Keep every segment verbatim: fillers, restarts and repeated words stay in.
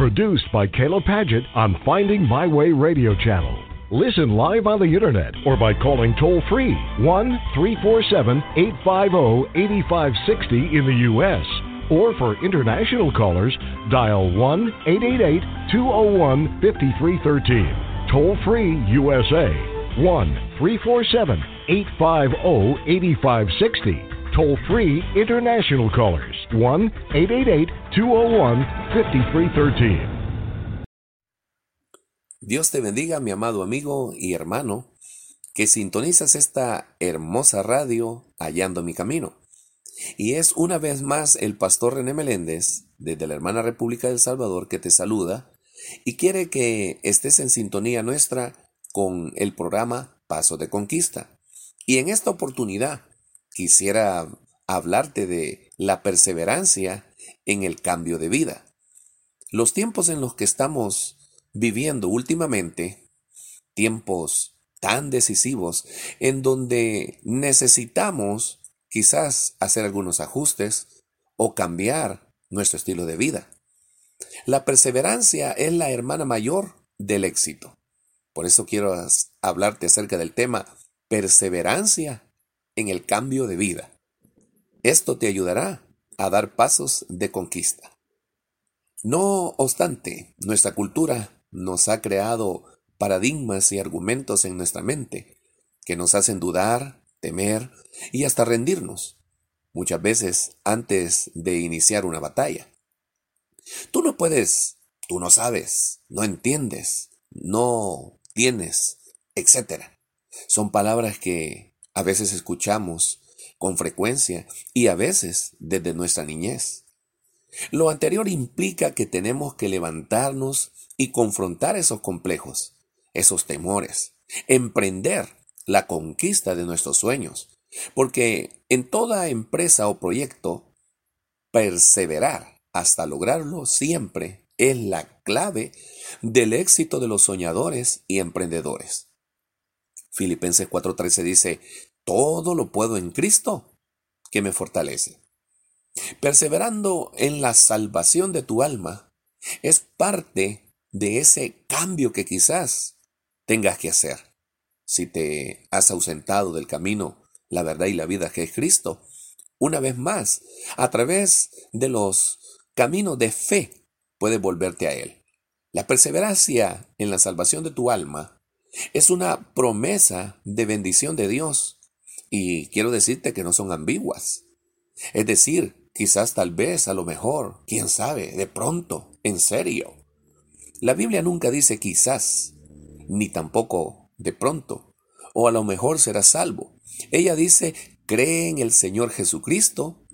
Produced by Kayla Paget on Finding My Way Radio Channel. Listen live on the internet or by calling toll-free one three four seven, eight five zero, eight five six zero in the U S Or for international callers, dial one eight eight eight, two zero one, five three one three. Toll-free U S A, one three four seven, eight five zero, eight five six zero. Toll-free international callers, one eight eight eight, two zero one, five three one three. Dios te bendiga, mi amado amigo y hermano, que sintonizas esta hermosa radio Hallando mi Camino. Y es una vez más el pastor René Meléndez, desde la hermana República del Salvador, que te saluda y quiere que estés en sintonía nuestra con el programa Paso de Conquista. Y en esta oportunidad quisiera hablarte de la perseverancia en el cambio de vida. Los tiempos en los que estamos viviendo últimamente, tiempos tan decisivos en donde necesitamos quizás hacer algunos ajustes o cambiar nuestro estilo de vida. La perseverancia es la hermana mayor del éxito. Por eso quiero hablarte acerca del tema perseverancia en el cambio de vida. Esto te ayudará a dar pasos de conquista. No obstante, nuestra cultura nos ha creado paradigmas y argumentos en nuestra mente que nos hacen dudar, temer y hasta rendirnos, muchas veces antes de iniciar una batalla. Tú no puedes, tú no sabes, no entiendes, no tienes, etcétera. Son palabras que a veces escuchamos con frecuencia y a veces desde nuestra niñez. Lo anterior implica que tenemos que levantarnos y confrontar esos complejos, esos temores, emprender la conquista de nuestros sueños, porque en toda empresa o proyecto, perseverar hasta lograrlo siempre es la clave del éxito de los soñadores y emprendedores. Filipenses cuatro trece dice, todo lo puedo en Cristo que me fortalece. Perseverando en la salvación de tu alma es parte de ese cambio que quizás tengas que hacer. Si te has ausentado del camino, la verdad y la vida que es Cristo, una vez más, a través de los caminos de fe, puedes volverte a Él. La perseverancia en la salvación de tu alma es una promesa de bendición de Dios y quiero decirte que no son ambiguas. Es decir, quizás, tal vez, a lo mejor, quién sabe, de pronto, en serio. La Biblia nunca dice quizás, ni tampoco de pronto, o a lo mejor serás salvo. Ella dice, cree en el Señor Jesucristo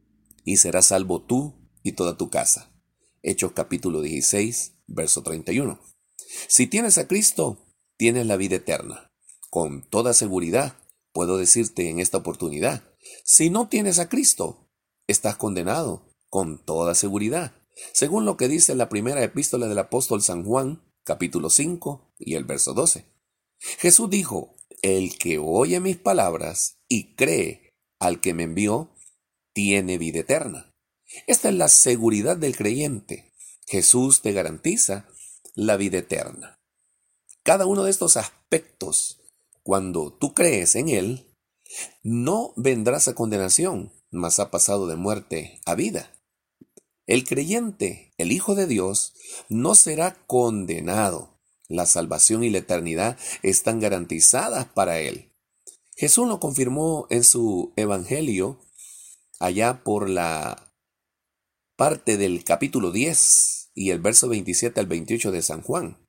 y serás salvo tú y toda tu casa. Hechos capítulo dieciséis, verso treinta y uno. Si tienes a Cristo, tienes la vida eterna. Con toda seguridad, puedo decirte en esta oportunidad, si no tienes a Cristo, estás condenado con toda seguridad, según lo que dice la primera epístola del apóstol San Juan, capítulo cinco y el verso doce. Jesús dijo, el que oye mis palabras y cree al que me envió, tiene vida eterna. Esta es la seguridad del creyente. Jesús te garantiza la vida eterna. Cada uno de estos aspectos, cuando tú crees en Él, no vendrás a condenación, mas ha pasado de muerte a vida. El creyente, el Hijo de Dios, no será condenado. La salvación y la eternidad están garantizadas para él. Jesús lo confirmó en su evangelio, allá por la parte del capítulo diez y el verso veintisiete al veintiocho de San Juan.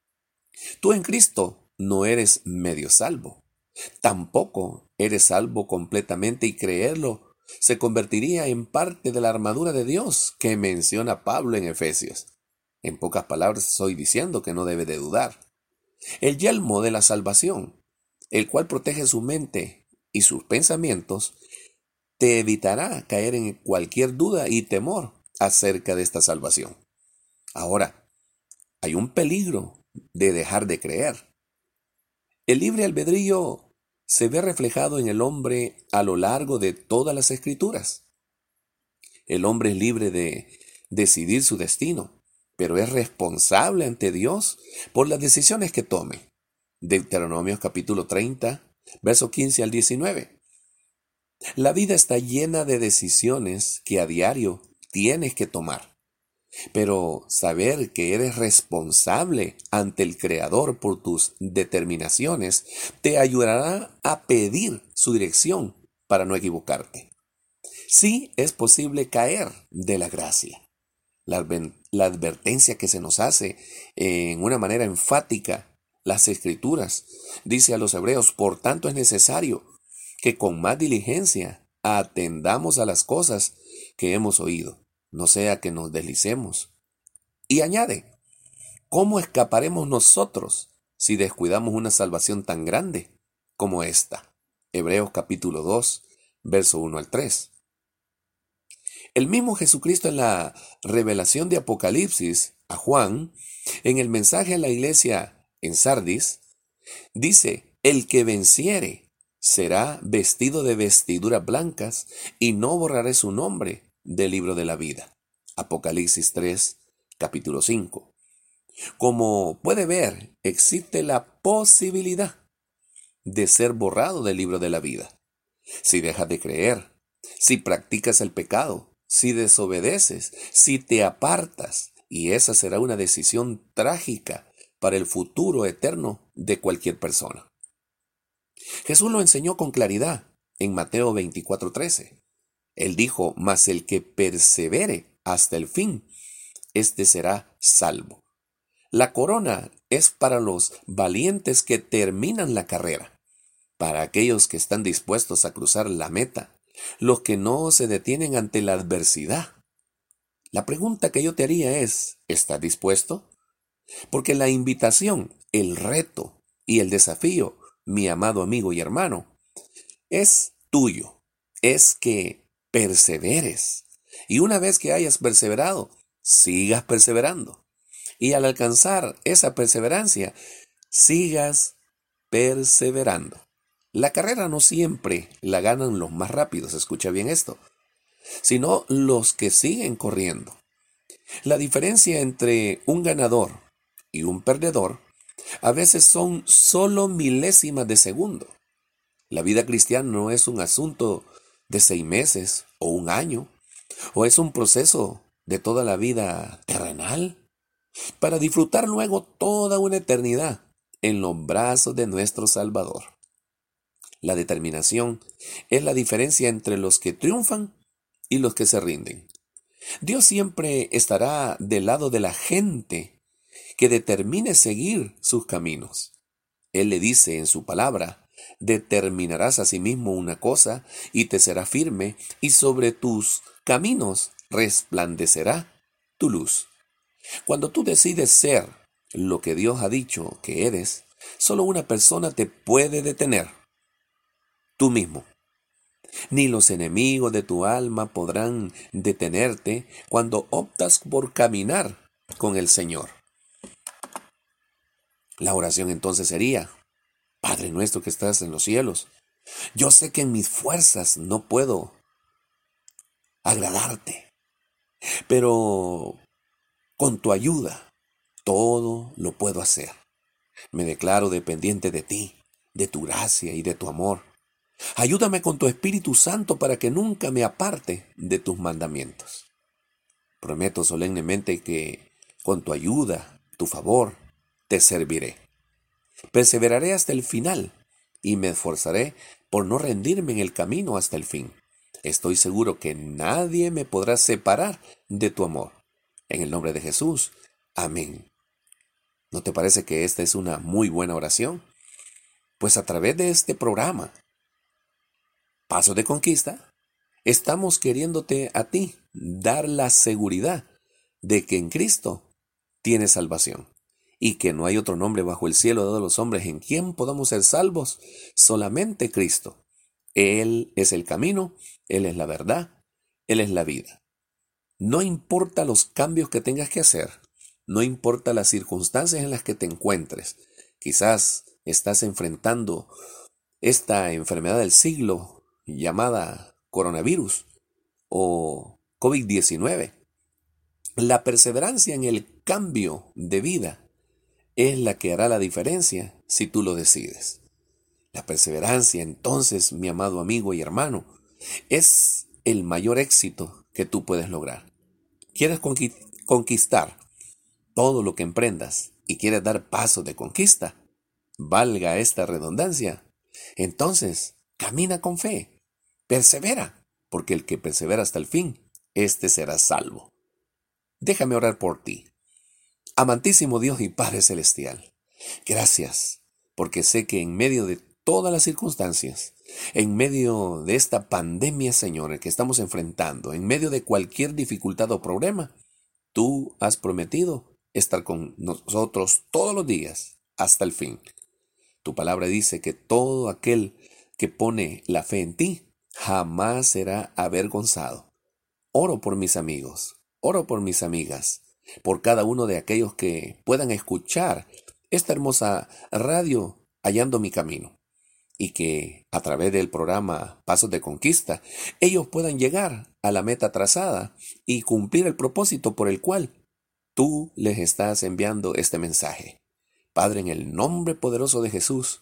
Tú en Cristo no eres medio salvo. Tampoco eres salvo completamente y creerlo se convertiría en parte de la armadura de Dios que menciona Pablo en Efesios. En pocas palabras estoy diciendo que no debe de dudar. El yelmo de la salvación, el cual protege su mente y sus pensamientos, te evitará caer en cualquier duda y temor acerca de esta salvación. Ahora, hay un peligro de dejar de creer. El libre albedrío se ve reflejado en el hombre a lo largo de todas las Escrituras. El hombre es libre de decidir su destino, pero es responsable ante Dios por las decisiones que tome. Deuteronomio capítulo treinta, verso quince al diecinueve. La vida está llena de decisiones que a diario tienes que tomar, pero saber que eres responsable ante el Creador por tus determinaciones te ayudará a pedir su dirección para no equivocarte. Sí es posible caer de la gracia. La, la advertencia que se nos hace en una manera enfática, las Escrituras, dice a los hebreos, por tanto es necesario que con más diligencia atendamos a las cosas que hemos oído, no sea que nos deslicemos. Y añade, ¿cómo escaparemos nosotros si descuidamos una salvación tan grande como esta? Hebreos capítulo dos, verso uno al tres. El mismo Jesucristo en la revelación de Apocalipsis a Juan, en el mensaje a la iglesia en Sardis, dice, el que venciere será vestido de vestiduras blancas y no borraré su nombre del libro de la vida. Apocalipsis tres, capítulo cinco. Como puede ver, existe la posibilidad de ser borrado del libro de la vida. Si dejas de creer, si practicas el pecado, si desobedeces, si te apartas, y esa será una decisión trágica para el futuro eterno de cualquier persona. Jesús lo enseñó con claridad en Mateo veinticuatro, trece. Él dijo, mas el que persevere hasta el fin, éste será salvo. La corona es para los valientes que terminan la carrera, para aquellos que están dispuestos a cruzar la meta, los que no se detienen ante la adversidad. La pregunta que yo te haría es, ¿estás dispuesto? Porque la invitación, el reto y el desafío, mi amado amigo y hermano, es tuyo, es que perseveres. Y una vez que hayas perseverado, sigas perseverando. Y al alcanzar esa perseverancia, sigas perseverando. La carrera no siempre la ganan los más rápidos, escucha bien esto, sino los que siguen corriendo. La diferencia entre un ganador y un perdedor a veces son solo milésimas de segundo. La vida cristiana no es un asunto de seis meses o un año, o es un proceso de toda la vida terrenal, para disfrutar luego toda una eternidad en los brazos de nuestro Salvador. La determinación es la diferencia entre los que triunfan y los que se rinden. Dios siempre estará del lado de la gente que determine seguir sus caminos. Él le dice en su palabra, determinarás a sí mismo una cosa y te será firme, y sobre tus caminos resplandecerá tu luz. Cuando tú decides ser lo que Dios ha dicho que eres, solo una persona te puede detener. Tú mismo. Ni los enemigos de tu alma podrán detenerte cuando optas por caminar con el Señor. La oración entonces sería, Padre nuestro que estás en los cielos, yo sé que en mis fuerzas no puedo agradarte, pero con tu ayuda todo lo puedo hacer. Me declaro dependiente de ti, de tu gracia y de tu amor. Ayúdame con tu Espíritu Santo para que nunca me aparte de tus mandamientos. Prometo solemnemente que con tu ayuda, tu favor, te serviré. Perseveraré hasta el final y me esforzaré por no rendirme en el camino hasta el fin. Estoy seguro que nadie me podrá separar de tu amor. En el nombre de Jesús. Amén. ¿No te parece que esta es una muy buena oración? Pues a través de este programa, Paso de Conquista, estamos queriéndote a ti dar la seguridad de que en Cristo tienes salvación y que no hay otro nombre bajo el cielo dado a los hombres en quien podamos ser salvos, solamente Cristo. Él es el camino, Él es la verdad, Él es la vida. No importa los cambios que tengas que hacer, no importa las circunstancias en las que te encuentres. Quizás estás enfrentando esta enfermedad del siglo llamada coronavirus o covid diecinueve. La perseverancia en el cambio de vida es la que hará la diferencia si tú lo decides. La perseverancia, entonces, mi amado amigo y hermano, es el mayor éxito que tú puedes lograr. ¿Quieres conqui- conquistar todo lo que emprendas y quieres dar pasos de conquista? Valga esta redundancia. Entonces, camina con fe, persevera, porque el que persevera hasta el fin, éste será salvo. Déjame orar por ti. Amantísimo Dios y Padre Celestial, gracias, porque sé que en medio de todas las circunstancias, en medio de esta pandemia, Señor, que estamos enfrentando, en medio de cualquier dificultad o problema, tú has prometido estar con nosotros todos los días hasta el fin. Tu palabra dice que todo aquel que pone la fe en ti jamás será avergonzado. Oro por mis amigos, oro por mis amigas, por cada uno de aquellos que puedan escuchar esta hermosa radio Hallando mi Camino, y que a través del programa Pasos de Conquista ellos puedan llegar a la meta trazada y cumplir el propósito por el cual tú les estás enviando este mensaje. Padre, en el nombre poderoso de Jesús,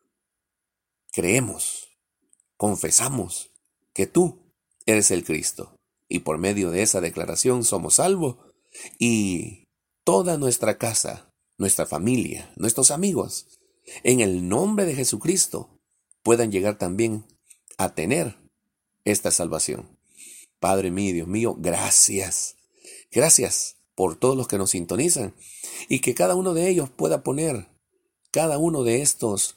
creemos, confesamos que tú eres el Cristo, y por medio de esa declaración somos salvos, y toda nuestra casa, nuestra familia, nuestros amigos, en el nombre de Jesucristo, puedan llegar también a tener esta salvación. Padre mío, Dios mío, gracias. Gracias por todos los que nos sintonizan, y que cada uno de ellos pueda poner cada uno de estos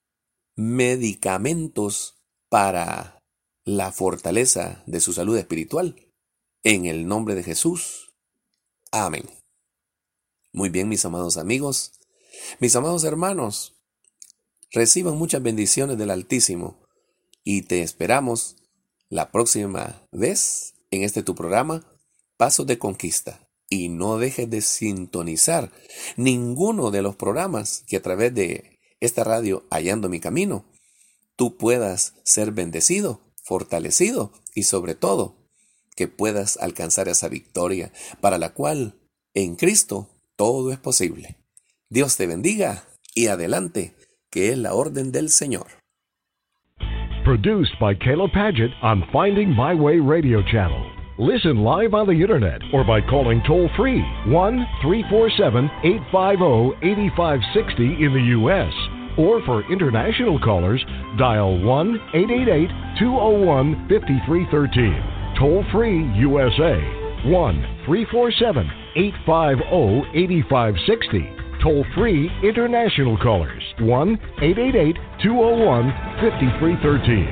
medicamentos para la fortaleza de su salud espiritual. En el nombre de Jesús. Amén. Muy bien, mis amados amigos, mis amados hermanos, reciban muchas bendiciones del Altísimo y te esperamos la próxima vez en este tu programa, Pasos de Conquista. Y no dejes de sintonizar ninguno de los programas que a través de esta radio Hallando mi Camino, tú puedas ser bendecido, fortalecido y sobre todo que puedas alcanzar esa victoria para la cual en Cristo todo es posible. Dios te bendiga y adelante, que es la orden del Señor. Produced by Caleb Paget on Finding My Way Radio Channel. Listen live on the internet or by calling toll-free one three four seven, eight five zero, eight five six zero in the U S Or for international callers, dial one eight eight eight, two zero one, five three one three. Toll-free U S A, one three four seven, eight five zero, eight five six zero. Toll-free international callers, one eight eight eight, two zero one, five three one three.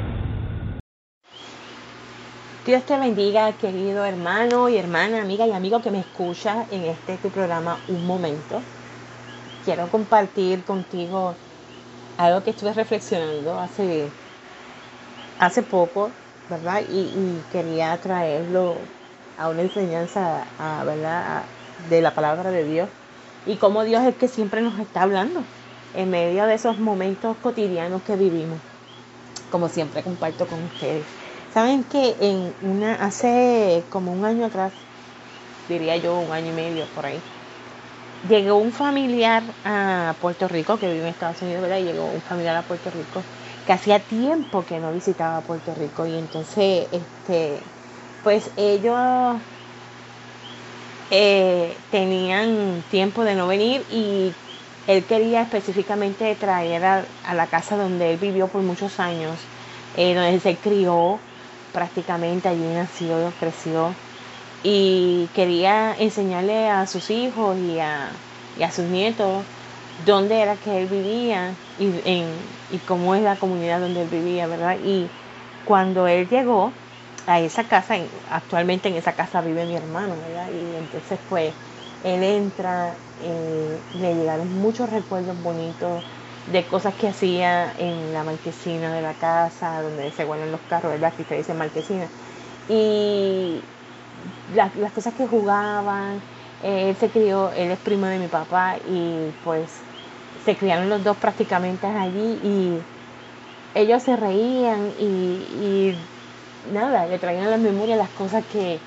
Dios te bendiga, querido hermano y hermana, amiga y amigo que me escucha en este tu programa Un Momento. Quiero compartir contigo algo que estuve reflexionando hace, hace poco, ¿verdad? Y, y quería traerlo a una enseñanza, a, ¿verdad? A, de la palabra de Dios. Y cómo Dios es que siempre nos está hablando en medio de esos momentos cotidianos que vivimos. Como siempre comparto con ustedes. Saben que en una hace como un año atrás, diría yo un año y medio por ahí, llegó un familiar a Puerto Rico, que vive en Estados Unidos, ¿verdad? Y llegó un familiar a Puerto Rico que hacía tiempo que no visitaba Puerto Rico. Y entonces, este, pues ellos eh, tenían tiempo de no venir y él quería específicamente traer a, a la casa donde él vivió por muchos años, eh, donde él se crió prácticamente, allí nació, creció. Y quería enseñarle a sus hijos y a, y a sus nietos dónde era que él vivía y, en, y cómo es la comunidad donde él vivía, ¿verdad? Y cuando él llegó a esa casa, actualmente en esa casa vive mi hermano, ¿verdad? Y entonces pues él entra, eh, le llegaron muchos recuerdos bonitos de cosas que hacía en la marquesina de la casa, donde se guardan los carros, ¿verdad? Aquí se dice marquesina. Y Las, las cosas que jugaban, eh, él se crió, él es primo de mi papá y pues se criaron los dos prácticamente allí y ellos se reían y, y nada, le traían a la memoria las cosas que,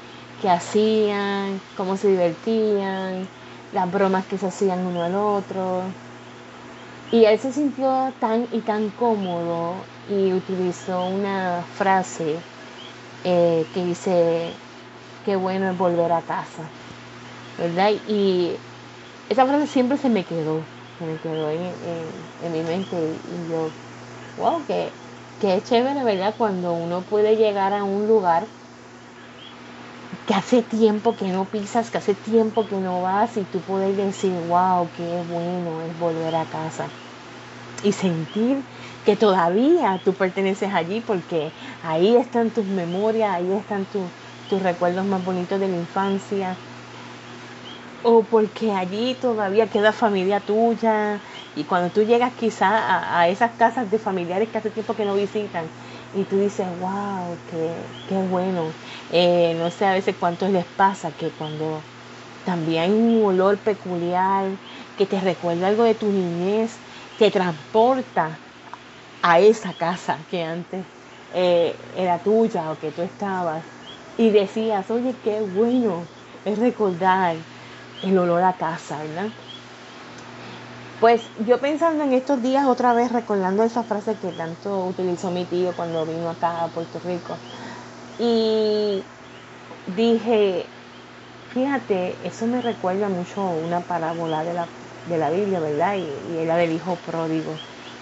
que hacían, cómo se divertían, las bromas que se hacían uno al otro. Y él se sintió tan y tan cómodo y utilizó una frase eh, que dice, qué bueno es volver a casa, ¿verdad? Y esa frase siempre se me quedó, se me quedó en, en, en mi mente y yo, wow, que, que chévere, ¿verdad? Cuando uno puede llegar a un lugar que hace tiempo que no pisas, que hace tiempo que no vas y tú puedes decir, wow, qué bueno es volver a casa. Y sentir que todavía tú perteneces allí porque ahí están tus memorias, ahí están tu, tus recuerdos más bonitos de la infancia. O porque allí todavía queda familia tuya y cuando tú llegas quizá a, a esas casas de familiares que hace tiempo que no visitan y tú dices, wow, qué, qué bueno. Eh, no sé a veces cuántos les pasa que cuando también hay un olor peculiar que te recuerda algo de tu niñez, te transporta a esa casa que antes eh, era tuya o que tú estabas y decías, oye, qué bueno es recordar el olor a casa, ¿verdad? Pues yo pensando en estos días otra vez, recordando esa frase que tanto utilizó mi tío cuando vino acá a Puerto Rico, y dije, fíjate, eso me recuerda mucho una parábola de la, de la Biblia, ¿verdad? Y, y era del hijo pródigo.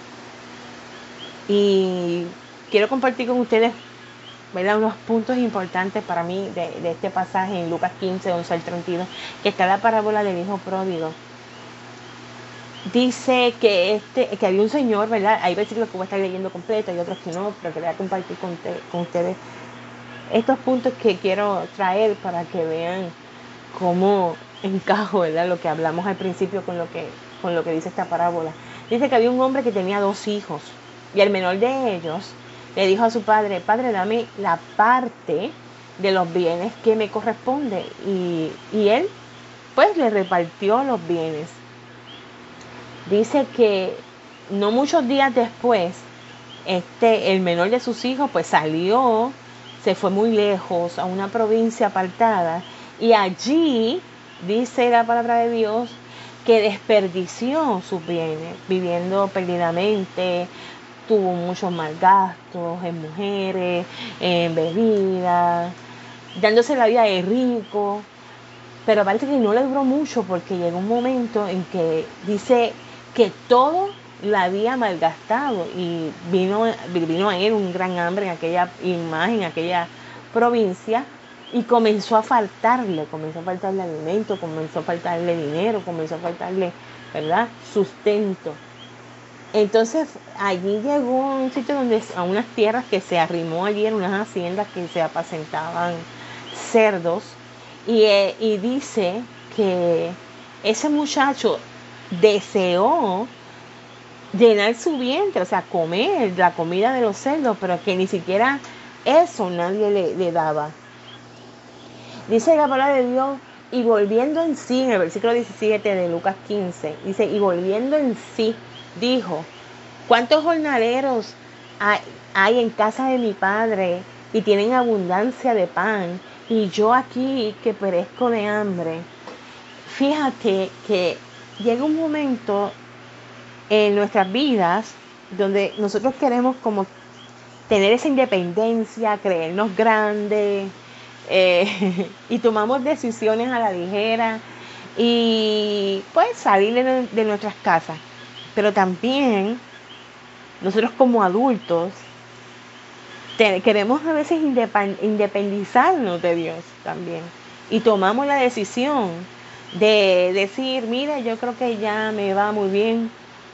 Y quiero compartir con ustedes, ¿verdad?, unos puntos importantes para mí de, de este pasaje en Lucas quince, once al treinta y dos, que está la parábola del hijo pródigo. Dice que este que había un señor, ¿verdad? Hay versículos que voy a estar leyendo completo y otros que no, pero quería compartir con, te, con ustedes estos puntos que quiero traer para que vean cómo encajo, ¿verdad?, lo que hablamos al principio con lo que, con lo que dice esta parábola. Dice que había un hombre que tenía dos hijos y el menor de ellos le dijo a su padre, padre, dame la parte de los bienes que me corresponde. Y, y él, pues, le repartió los bienes. Dice que no muchos días después, este, el menor de sus hijos, pues, salió, se fue muy lejos a una provincia apartada y allí, dice la palabra de Dios, que desperdició sus bienes, viviendo perdidamente. Tuvo muchos mal gastos en mujeres, en bebidas, dándose la vida de rico, pero parece que no le duró mucho porque llegó un momento en que dice que todo lo había malgastado y vino, vino a él un gran hambre en aquella imagen, en aquella provincia, y comenzó a faltarle, comenzó a faltarle alimento, comenzó a faltarle dinero, comenzó a faltarle, ¿verdad?, sustento. Entonces allí llegó a un sitio donde, a unas tierras que se arrimó allí en unas haciendas que se apacentaban cerdos y, eh, y dice que ese muchacho deseó llenar su vientre, o sea, comer la comida de los cerdos, pero que ni siquiera eso nadie le, le daba. Dice la palabra de Dios, y volviendo en sí, en el versículo diecisiete de Lucas quince, dice, y volviendo en sí, dijo, ¿cuántos jornaleros hay, hay en casa de mi padre y tienen abundancia de pan y yo aquí que perezco de hambre? Fíjate que llega un momento en nuestras vidas donde nosotros queremos como tener esa independencia, creernos grandes, eh, y tomamos decisiones a la ligera y pues salir de, de nuestras casas. Pero también nosotros como adultos te, queremos a veces independ, independizarnos de Dios también. Y tomamos la decisión de decir, mira, yo creo que ya me va muy bien,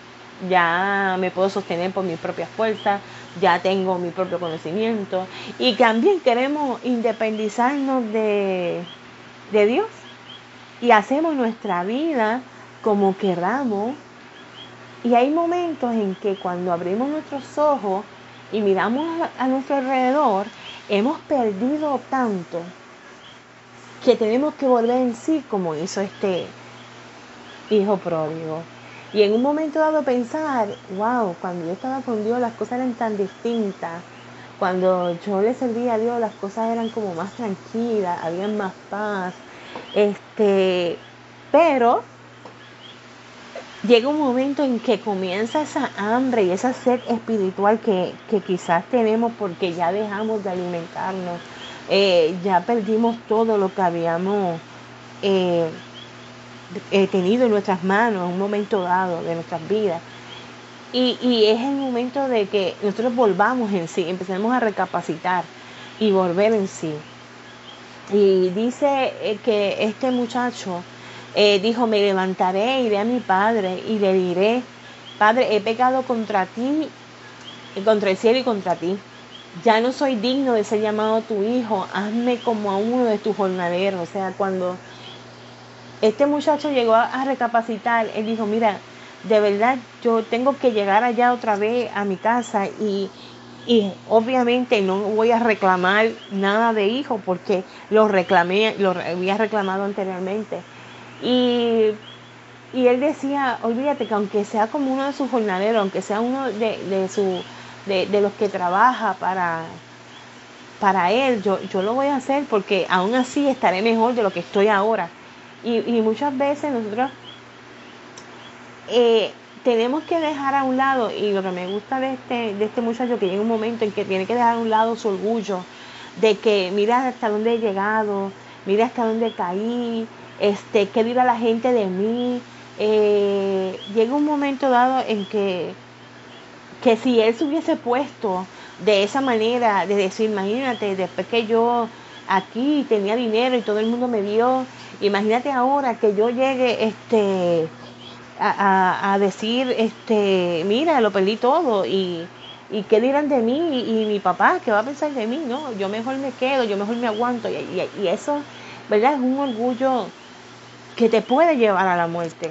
ya me puedo sostener por mis propias fuerzas, ya tengo mi propio conocimiento. Y también queremos independizarnos de, de Dios. Y hacemos nuestra vida como queramos. Y hay momentos en que cuando abrimos nuestros ojos y miramos a nuestro alrededor, hemos perdido tanto que tenemos que volver en sí como hizo este hijo pródigo. Y en un momento dado pensar, wow, cuando yo estaba con Dios las cosas eran tan distintas. Cuando yo le servía a Dios, las cosas eran como más tranquilas, había más paz. Este, pero llega un momento en que comienza esa hambre y esa sed espiritual que, que quizás tenemos porque ya dejamos de alimentarnos, eh, ya perdimos todo lo que habíamos eh, eh, tenido en nuestras manos en un momento dado de nuestras vidas. Y, y es el momento de que nosotros volvamos en sí, empecemos a recapacitar y volver en sí. Y dice eh, que este muchacho eh, dijo, me levantaré, iré a mi padre y le diré, Padre, he pecado contra ti, contra el cielo y contra ti. Ya no soy digno de ser llamado tu hijo, hazme como a uno de tus jornaleros. O sea, cuando este muchacho llegó a, a recapacitar, él dijo, mira, de verdad yo tengo que llegar allá otra vez a mi casa y, y obviamente no voy a reclamar nada de hijo porque lo reclamé, lo había reclamado anteriormente. Y, y él decía, olvídate que aunque sea como uno de sus jornaleros, aunque sea uno de, de, su, de, de los que trabaja para, para él, yo, yo lo voy a hacer porque aún así estaré mejor de lo que estoy ahora. Y, y muchas veces nosotros eh, tenemos que dejar a un lado, y lo que me gusta de este, de este muchacho, que llega un momento en que tiene que dejar a un lado su orgullo, de que mira hasta dónde he llegado, mira hasta dónde caí, este, qué dirá la gente de mí. Eh, llega un momento dado en que, que si él se hubiese puesto de esa manera, de decir, imagínate, después que yo aquí tenía dinero y todo el mundo me vio, imagínate ahora que yo llegue este a, a, a decir, este mira, lo perdí todo y, y qué dirán de mí y, y mi papá, qué va a pensar de mí, no, yo mejor me quedo, yo mejor me aguanto y, y, y eso, ¿verdad? Es un orgullo que te puede llevar a la muerte.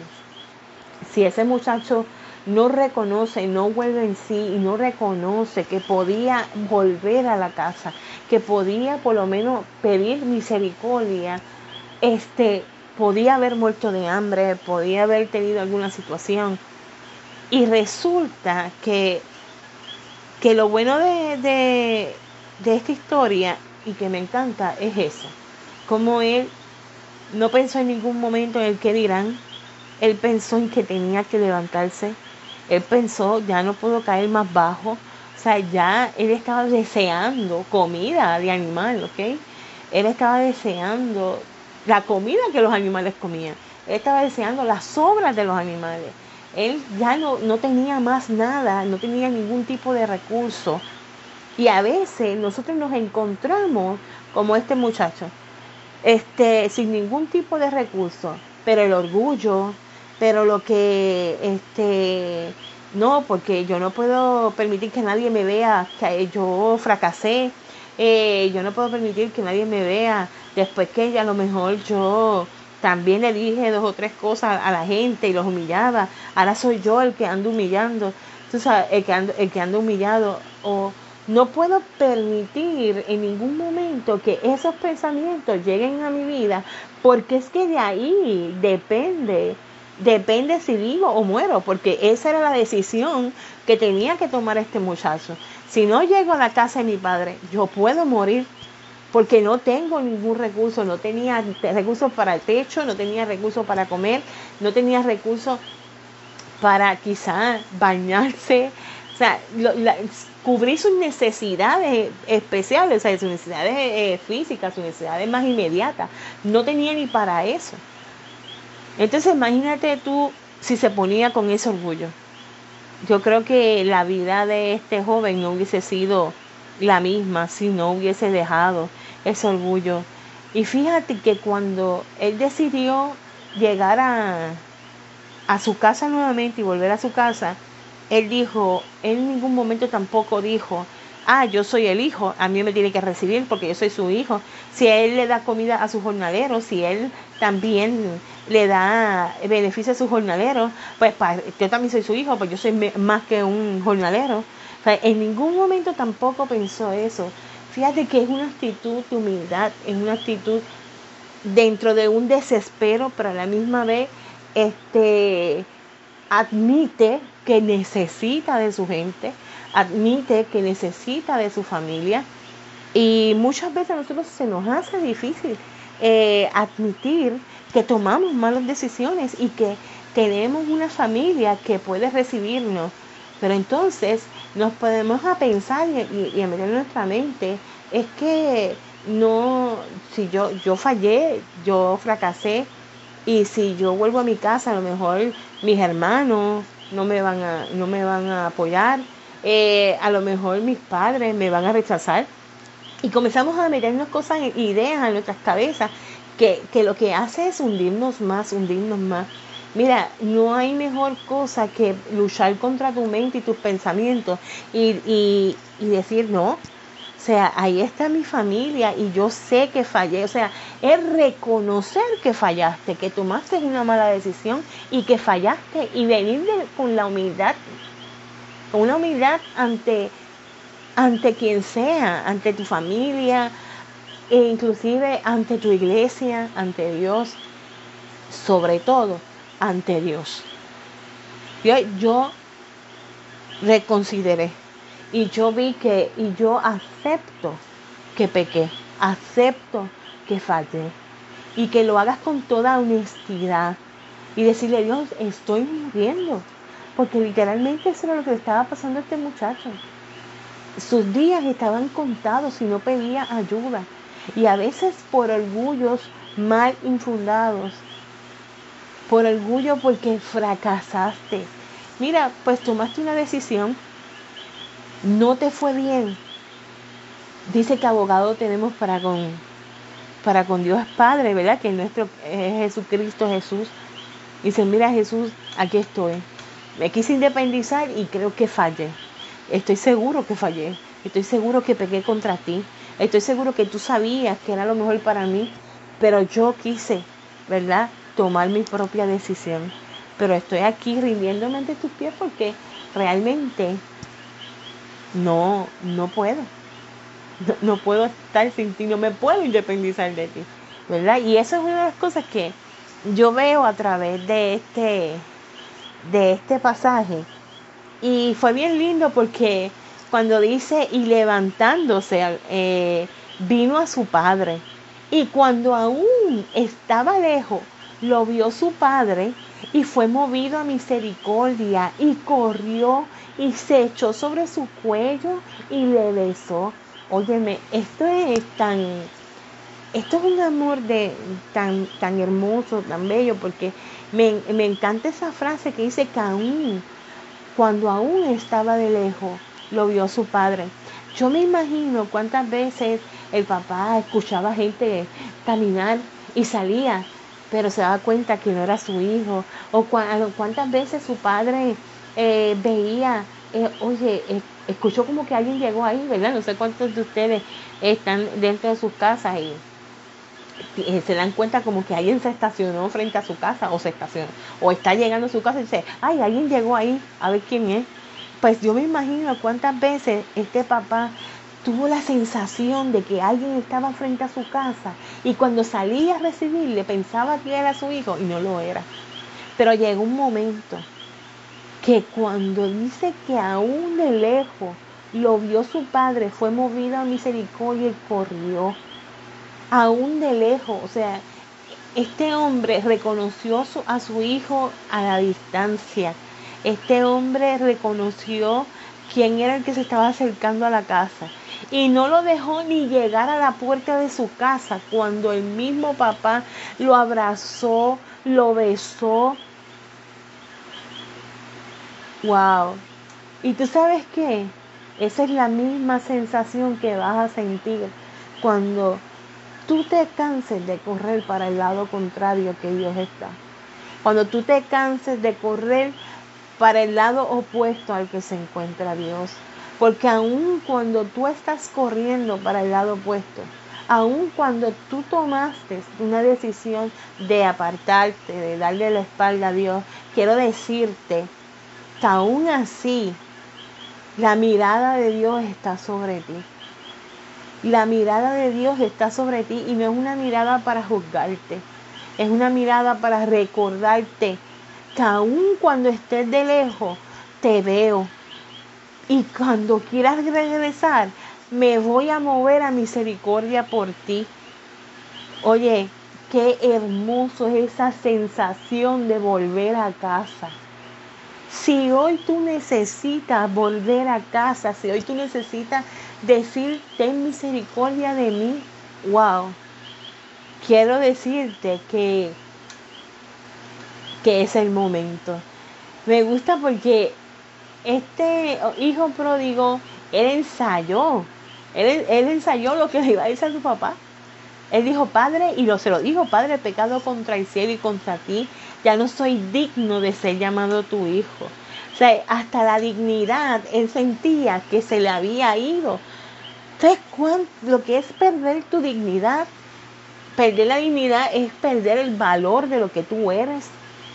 Si ese muchacho no reconoce, no vuelve en sí y no reconoce que podía volver a la casa, que podía por lo menos pedir misericordia, este, podía haber muerto de hambre, podía haber tenido alguna situación. Y resulta que, que lo bueno de, de, de esta historia y que me encanta es eso, como él no pensó en ningún momento en el qué dirán. Él pensó en que tenía que levantarse. Él pensó, ya no puedo caer más bajo. O sea, ya él estaba deseando comida de animal, ¿ok? Él estaba deseando la comida que los animales comían. Él estaba deseando las sobras de los animales. Él ya no, no tenía más nada, no tenía ningún tipo de recurso. Y a veces nosotros nos encontramos como este muchacho, este, sin ningún tipo de recurso, pero el orgullo, pero lo que, este, no, porque yo no puedo permitir que nadie me vea que yo fracasé, eh, yo no puedo permitir que nadie me vea después que a lo mejor yo también le dije dos o tres cosas a la gente y los humillaba, ahora soy yo el que ando humillando, tú sabes, el que ando, el que ando humillado, o no puedo permitir en ningún momento que esos pensamientos lleguen a mi vida, porque es que de ahí depende, depende si vivo o muero, porque esa era la decisión que tenía que tomar este muchacho. Si no llego a la casa de mi padre, yo puedo morir, porque no tengo ningún recurso, no tenía recursos para el techo, no tenía recursos para comer, no tenía recursos para quizás bañarse, o sea, lo, la, cubrir sus necesidades especiales, o sea, sus necesidades eh, físicas, sus necesidades más inmediatas. No tenía ni para eso. Entonces, imagínate tú si se ponía con ese orgullo. Yo creo que la vida de este joven no hubiese sido la misma si no hubiese dejado ese orgullo. Y fíjate que cuando él decidió llegar a, a su casa nuevamente y volver a su casa, él dijo, él en ningún momento tampoco dijo, ah, yo soy el hijo, a mí me tiene que recibir porque yo soy su hijo. Si él le da comida a sus jornaleros, si él también le da beneficio a sus jornaleros, pues yo también soy su hijo, pues yo soy más que un jornalero. O sea, en ningún momento tampoco pensó eso. Fíjate que es una actitud de humildad, es una actitud dentro de un desespero, pero a la misma vez este, admite que necesita de su gente, admite que necesita de su familia. Y muchas veces a nosotros se nos hace difícil eh, admitir que tomamos malas decisiones y que tenemos una familia que puede recibirnos. Pero entonces nos podemos a pensar y, y a meter en nuestra mente, es que no, si yo, yo fallé, yo fracasé, y si yo vuelvo a mi casa, a lo mejor mis hermanos no me van a, no me van a apoyar, eh, a lo mejor mis padres me van a rechazar. Y comenzamos a meternos cosas, ideas en nuestras cabezas, que, que lo que hace es hundirnos más, hundirnos más. Mira, no hay mejor cosa que luchar contra tu mente y tus pensamientos y, y, y decir, no, o sea, ahí está mi familia y yo sé que fallé. O sea, es reconocer que fallaste, que tomaste una mala decisión y que fallaste, y venir de, con la humildad, con una humildad ante... ante quien sea, ante tu familia, e inclusive ante tu iglesia, ante Dios, sobre todo ante Dios. Yo, yo reconsideré y yo vi que, y yo acepto que pequé, acepto que fallé, y que lo hagas con toda honestidad y decirle a Dios, estoy muriendo, porque literalmente eso era lo que le estaba pasando a este muchacho. Sus días estaban contados si no pedía ayuda. Y a veces por orgullos mal infundados. Por orgullo porque fracasaste. Mira, pues tomaste una decisión. No te fue bien. Dice que abogado tenemos para con, para con Dios Padre, ¿verdad? Que nuestro es Jesucristo Jesús. Dice, mira Jesús, aquí estoy. Me quise independizar y creo que fallé. Estoy seguro que fallé, estoy seguro que pequé contra ti, estoy seguro que tú sabías que era lo mejor para mí, pero yo quise, ¿verdad?, tomar mi propia decisión. Pero estoy aquí rindiéndome ante tus pies porque realmente no, no puedo, no, no puedo estar sin ti, no me puedo independizar de ti, ¿verdad? Y eso es una de las cosas que yo veo a través de este, de este pasaje. Y fue bien lindo porque cuando dice, y levantándose, eh, vino a su padre. Y cuando aún estaba lejos, lo vio su padre y fue movido a misericordia y corrió y se echó sobre su cuello y le besó. Óyeme, esto es tan, esto es un amor de, tan, tan hermoso, tan bello, porque me, me encanta esa frase que dice que aún, cuando aún estaba de lejos, lo vio su padre. Yo me imagino cuántas veces el papá escuchaba gente caminar y salía, pero se daba cuenta que no era su hijo. O cuántas veces su padre eh, veía, eh, oye, eh, escuchó como que alguien llegó ahí, ¿verdad? No sé cuántos de ustedes están dentro de sus casas y se dan cuenta como que alguien se estacionó frente a su casa o se estacionó o está llegando a su casa y dice, ay, alguien llegó ahí, a ver quién es. Pues yo me imagino cuántas veces este papá tuvo la sensación de que alguien estaba frente a su casa y cuando salía a recibirle pensaba que era su hijo y no lo era. Pero llegó un momento que cuando dice que aún de lejos lo vio su padre, fue movido a misericordia y corrió. Aún de lejos, o sea, este hombre reconoció a su hijo a la distancia. Este hombre reconoció quién era el que se estaba acercando a la casa y no lo dejó ni llegar a la puerta de su casa cuando el mismo papá lo abrazó, lo besó. Wow. ¿Y tú sabes qué? Esa es la misma sensación que vas a sentir cuando tú te canses de correr para el lado contrario que Dios está. Cuando tú te canses de correr para el lado opuesto al que se encuentra Dios. Porque aun cuando tú estás corriendo para el lado opuesto, aun cuando tú tomaste una decisión de apartarte, de darle la espalda a Dios, quiero decirte que aún así la mirada de Dios está sobre ti. La mirada de Dios está sobre ti y no es una mirada para juzgarte. Es una mirada para recordarte que aun cuando estés de lejos, te veo. Y cuando quieras regresar, me voy a mover a misericordia por ti. Oye, qué hermoso es esa sensación de volver a casa. Si hoy tú necesitas volver a casa, si hoy tú necesitas decir, ten misericordia de mí, wow, quiero decirte que, que es el momento. Me gusta porque este hijo pródigo, él ensayó, él, él ensayó lo que le iba a decir a su papá. Él dijo, Padre, y lo, se lo dijo, Padre, he pecado contra el cielo y contra ti, ya no soy digno de ser llamado tu hijo. O sea, hasta la dignidad, él sentía que se le había ido. ¿Sabes cuánto, lo que es perder tu dignidad? Perder la dignidad es perder el valor de lo que tú eres.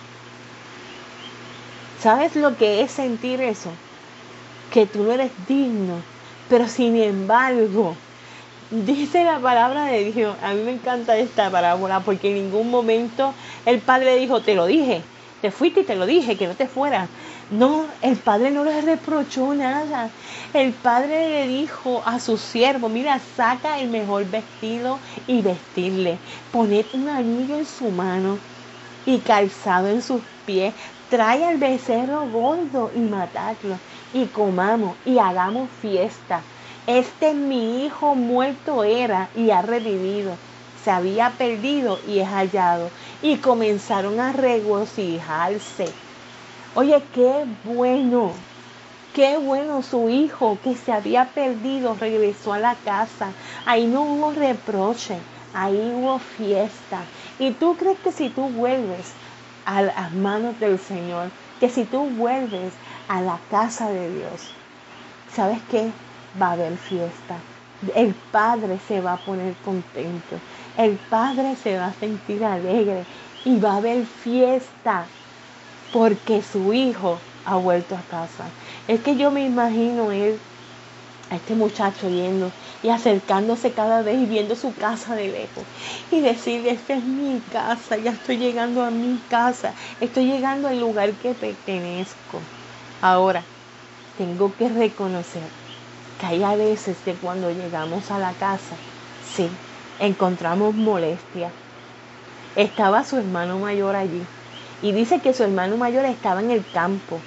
¿Sabes lo que es sentir eso? Que tú no eres digno, pero sin embargo, dice la palabra de Dios. A mí me encanta esta parábola porque en ningún momento el padre dijo, te lo dije, te fuiste y te lo dije, que no te fueras. No, el padre no le reprochó nada. El padre le dijo a su siervo, mira, saca el mejor vestido y vestirle. Poned un anillo en su mano y calzado en sus pies. Trae al becerro gordo y matadlo y comamos y hagamos fiesta. Este mi hijo muerto era y ha revivido, se había perdido y es hallado. Y comenzaron a regocijarse. Oye, qué bueno, qué bueno, su hijo que se había perdido regresó a la casa. Ahí no hubo reproche, ahí hubo fiesta. ¿Y tú crees que si tú vuelves a las manos del Señor, que si tú vuelves a la casa de Dios, ¿sabes qué? Va a haber fiesta. El Padre se va a poner contento. El Padre se va a sentir alegre y va a haber fiesta porque su hijo ha vuelto a casa. Es que yo me imagino él, a este muchacho yendo y acercándose cada vez y viendo su casa de lejos y decirle, esta es mi casa, ya estoy llegando a mi casa, estoy llegando al lugar que pertenezco. Ahora, tengo que reconocer que hay a veces que cuando llegamos a la casa, sí, encontramos molestia. Estaba su hermano mayor allí y dice que su hermano mayor estaba en el campo.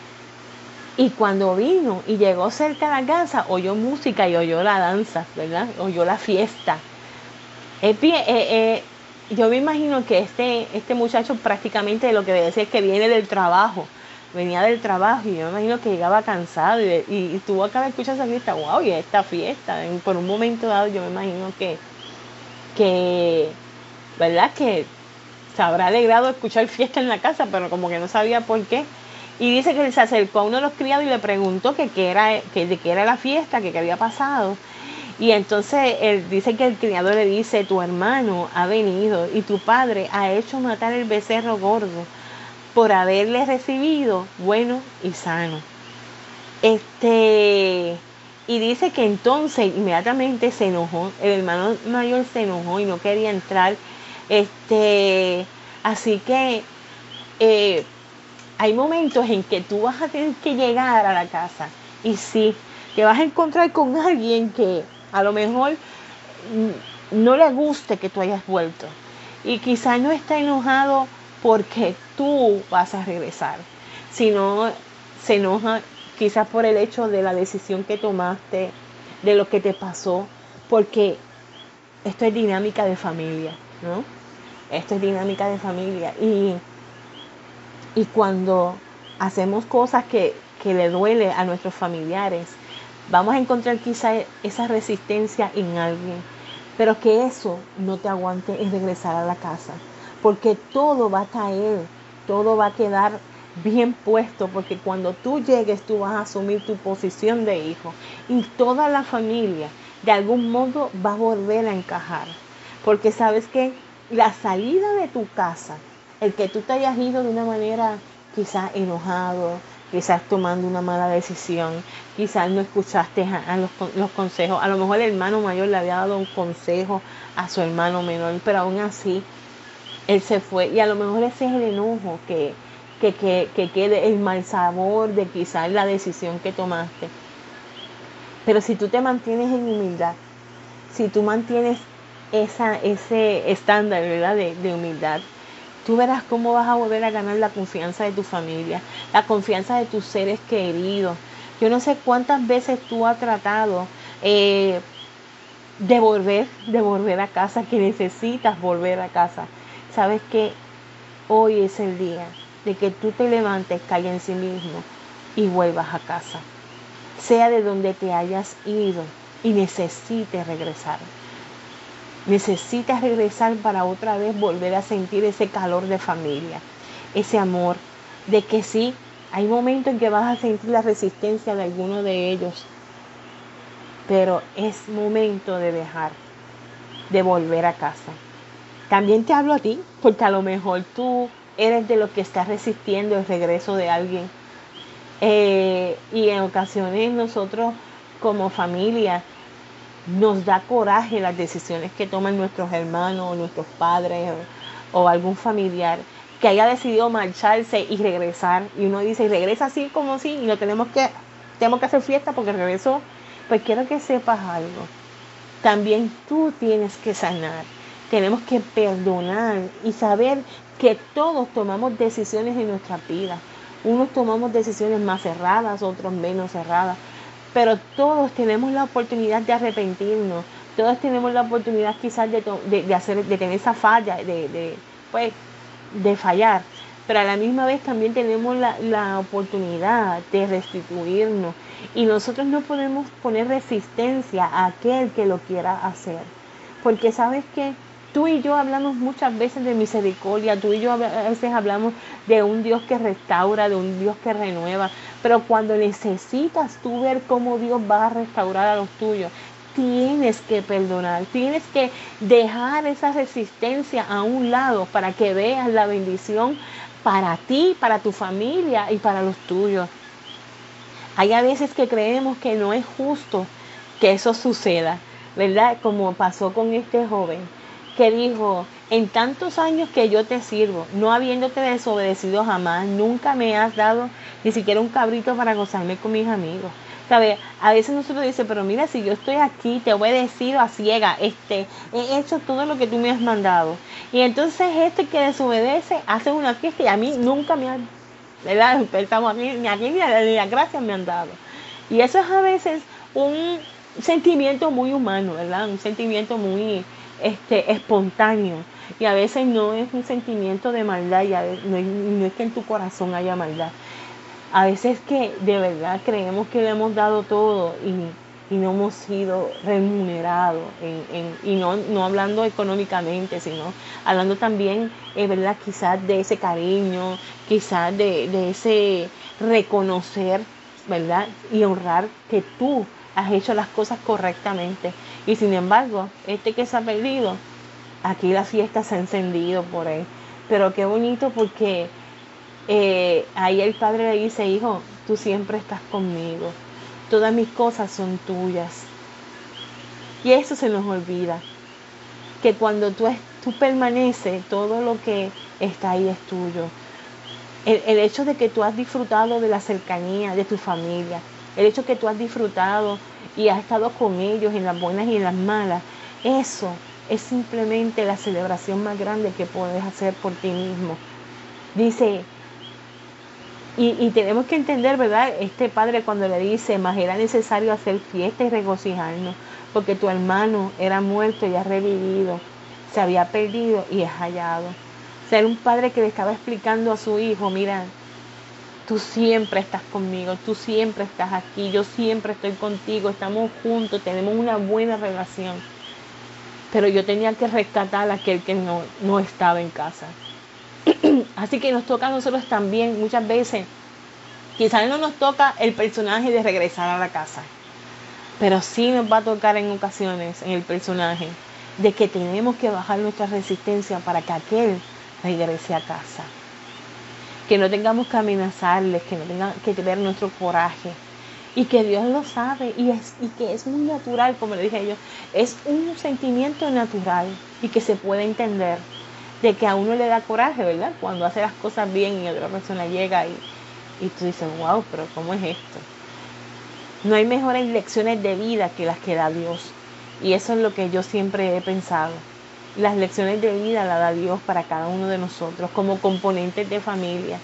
Y cuando vino y llegó cerca de la casa, oyó música y oyó la danza, ¿verdad? Oyó la fiesta. Eh, eh, eh, yo me imagino que este, este muchacho prácticamente lo que debe decir es que viene del trabajo. Venía del trabajo y yo me imagino que llegaba cansado y, y, y tuvo que haber escuchado esa fiesta. ¡Wow! Y esta fiesta. Por un momento dado yo me imagino que, que, ¿verdad? Que se habrá alegrado escuchar fiesta en la casa, pero como que no sabía por qué. Y dice que se acercó a uno de los criados y le preguntó que qué era, que de qué era la fiesta, que qué había pasado. Y entonces él dice que el criado le dice, tu hermano ha venido y tu padre ha hecho matar el becerro gordo por haberle recibido bueno y sano. Este, y dice que entonces inmediatamente se enojó, el hermano mayor se enojó y no quería entrar. Este, así que eh, hay momentos en que tú vas a tener que llegar a la casa y sí, te vas a encontrar con alguien que a lo mejor no le guste que tú hayas vuelto y quizás no está enojado porque tú vas a regresar, sino se enoja quizás por el hecho de la decisión que tomaste, de lo que te pasó, porque esto es dinámica de familia, ¿no? Esto es dinámica de familia y, y cuando hacemos cosas que, que le duele a nuestros familiares, vamos a encontrar quizás esa resistencia en alguien, pero que eso no te aguante en regresar a la casa. Porque todo va a caer, todo va a quedar bien puesto, porque cuando tú llegues tú vas a asumir tu posición de hijo y toda la familia de algún modo va a volver a encajar. Porque sabes que la salida de tu casa, el que tú te hayas ido de una manera quizás enojado, quizás tomando una mala decisión, quizás no escuchaste a, a los, los consejos, a lo mejor el hermano mayor le había dado un consejo a su hermano menor, pero aún así él se fue y a lo mejor ese es el enojo que, que, que, que quede el mal sabor de quizás la decisión que tomaste. Pero si tú te mantienes en humildad, si tú mantienes esa, ese estándar, ¿verdad?, de, de humildad, tú verás cómo vas a volver a ganar la confianza de tu familia, la confianza de tus seres queridos. Yo no sé cuántas veces tú has tratado eh, de volver, de volver a casa, que necesitas volver a casa. Sabes que hoy es el día de que tú te levantes, caiga en sí mismo y vuelvas a casa. Sea de donde te hayas ido y necesites regresar. Necesitas regresar para otra vez volver a sentir ese calor de familia, ese amor, de que sí, hay momentos en que vas a sentir la resistencia de alguno de ellos, pero es momento de dejar, de volver a casa. También te hablo a ti, porque a lo mejor tú eres de los que estás resistiendo el regreso de alguien. Eh, y en ocasiones nosotros como familia nos da coraje las decisiones que toman nuestros hermanos o nuestros padres o, o algún familiar que haya decidido marcharse y regresar. Y uno dice, y regresa así como así, y no tenemos que, tenemos que hacer fiesta porque regresó. Pues quiero que sepas algo. También tú tienes que sanar. Tenemos que perdonar y saber que todos tomamos decisiones en nuestra vida. Unos tomamos decisiones más cerradas, otros menos cerradas. Pero todos tenemos la oportunidad de arrepentirnos. Todos tenemos la oportunidad quizás de, de, de, hacer, de tener esa falla, de, de, pues, de fallar. Pero a la misma vez también tenemos la, la oportunidad de restituirnos. Y nosotros no podemos poner resistencia a aquel que lo quiera hacer. Porque sabes que tú y yo hablamos muchas veces de misericordia, tú y yo a veces hablamos de un Dios que restaura, de un Dios que renueva, pero cuando necesitas tú ver cómo Dios va a restaurar a los tuyos, tienes que perdonar, tienes que dejar esa resistencia a un lado para que veas la bendición para ti, para tu familia y para los tuyos. Hay a veces que creemos que no es justo que eso suceda, ¿verdad? Como pasó con este joven que dijo, en tantos años que yo te sirvo, no habiéndote desobedecido jamás, nunca me has dado ni siquiera un cabrito para gozarme con mis amigos. ¿Sabes? A veces nosotros dicen, pero mira, si yo estoy aquí, te he obedecido a ciega, este, he hecho todo lo que tú me has mandado. Y entonces este que desobedece hace una fiesta y a mí nunca me ha, ¿verdad? Estamos aquí, ni aquí ni las gracias me han dado. Y eso es a veces un sentimiento muy humano, ¿verdad? Un sentimiento muy este, espontáneo. Y a veces no es un sentimiento de maldad, y a veces, no, es, no es que en tu corazón haya maldad. A veces que de verdad creemos que le hemos dado todo y, y no hemos sido remunerados, en, en, y no, no hablando económicamente, sino hablando también, eh, ¿verdad? Quizás de ese cariño, quizás de, de ese reconocer, ¿verdad? Y honrar que tú has hecho las cosas correctamente. Y sin embargo, este que se ha perdido, aquí la fiesta se ha encendido por él. Pero qué bonito porque Eh, ahí el padre le dice, hijo, tú siempre estás conmigo, todas mis cosas son tuyas. Y eso se nos olvida, que cuando tú, es, tú permaneces, todo lo que está ahí es tuyo. El, el hecho de que tú has disfrutado de la cercanía de tu familia, el hecho de que tú has disfrutado y has estado con ellos en las buenas y en las malas, eso es simplemente la celebración más grande que puedes hacer por ti mismo. Dice, Y, y tenemos que entender, ¿verdad? Este padre cuando le dice, más era necesario hacer fiesta y regocijarnos, porque tu hermano era muerto y ha revivido, se había perdido y es hallado. O sea, era un padre que le estaba explicando a su hijo, mira, tú siempre estás conmigo, tú siempre estás aquí, yo siempre estoy contigo, estamos juntos, tenemos una buena relación. Pero yo tenía que rescatar a aquel que no, no estaba en casa. Así que nos toca a nosotros también muchas veces, quizás no nos toca el personaje de regresar a la casa, pero sí nos va a tocar en ocasiones en el personaje de que tenemos que bajar nuestra resistencia para que aquel regrese a casa, que no tengamos que amenazarles, que no tengan que ver nuestro coraje, y que Dios lo sabe y, es, y que es muy natural, como le dije yo, es un sentimiento natural y que se puede entender, de que a uno le da coraje, ¿verdad? Cuando hace las cosas bien y otra persona llega y, y tú dices, wow, pero ¿cómo es esto? No hay mejores lecciones de vida que las que da Dios. Y eso es lo que yo siempre he pensado. Las lecciones de vida las da Dios para cada uno de nosotros, como componentes de familia,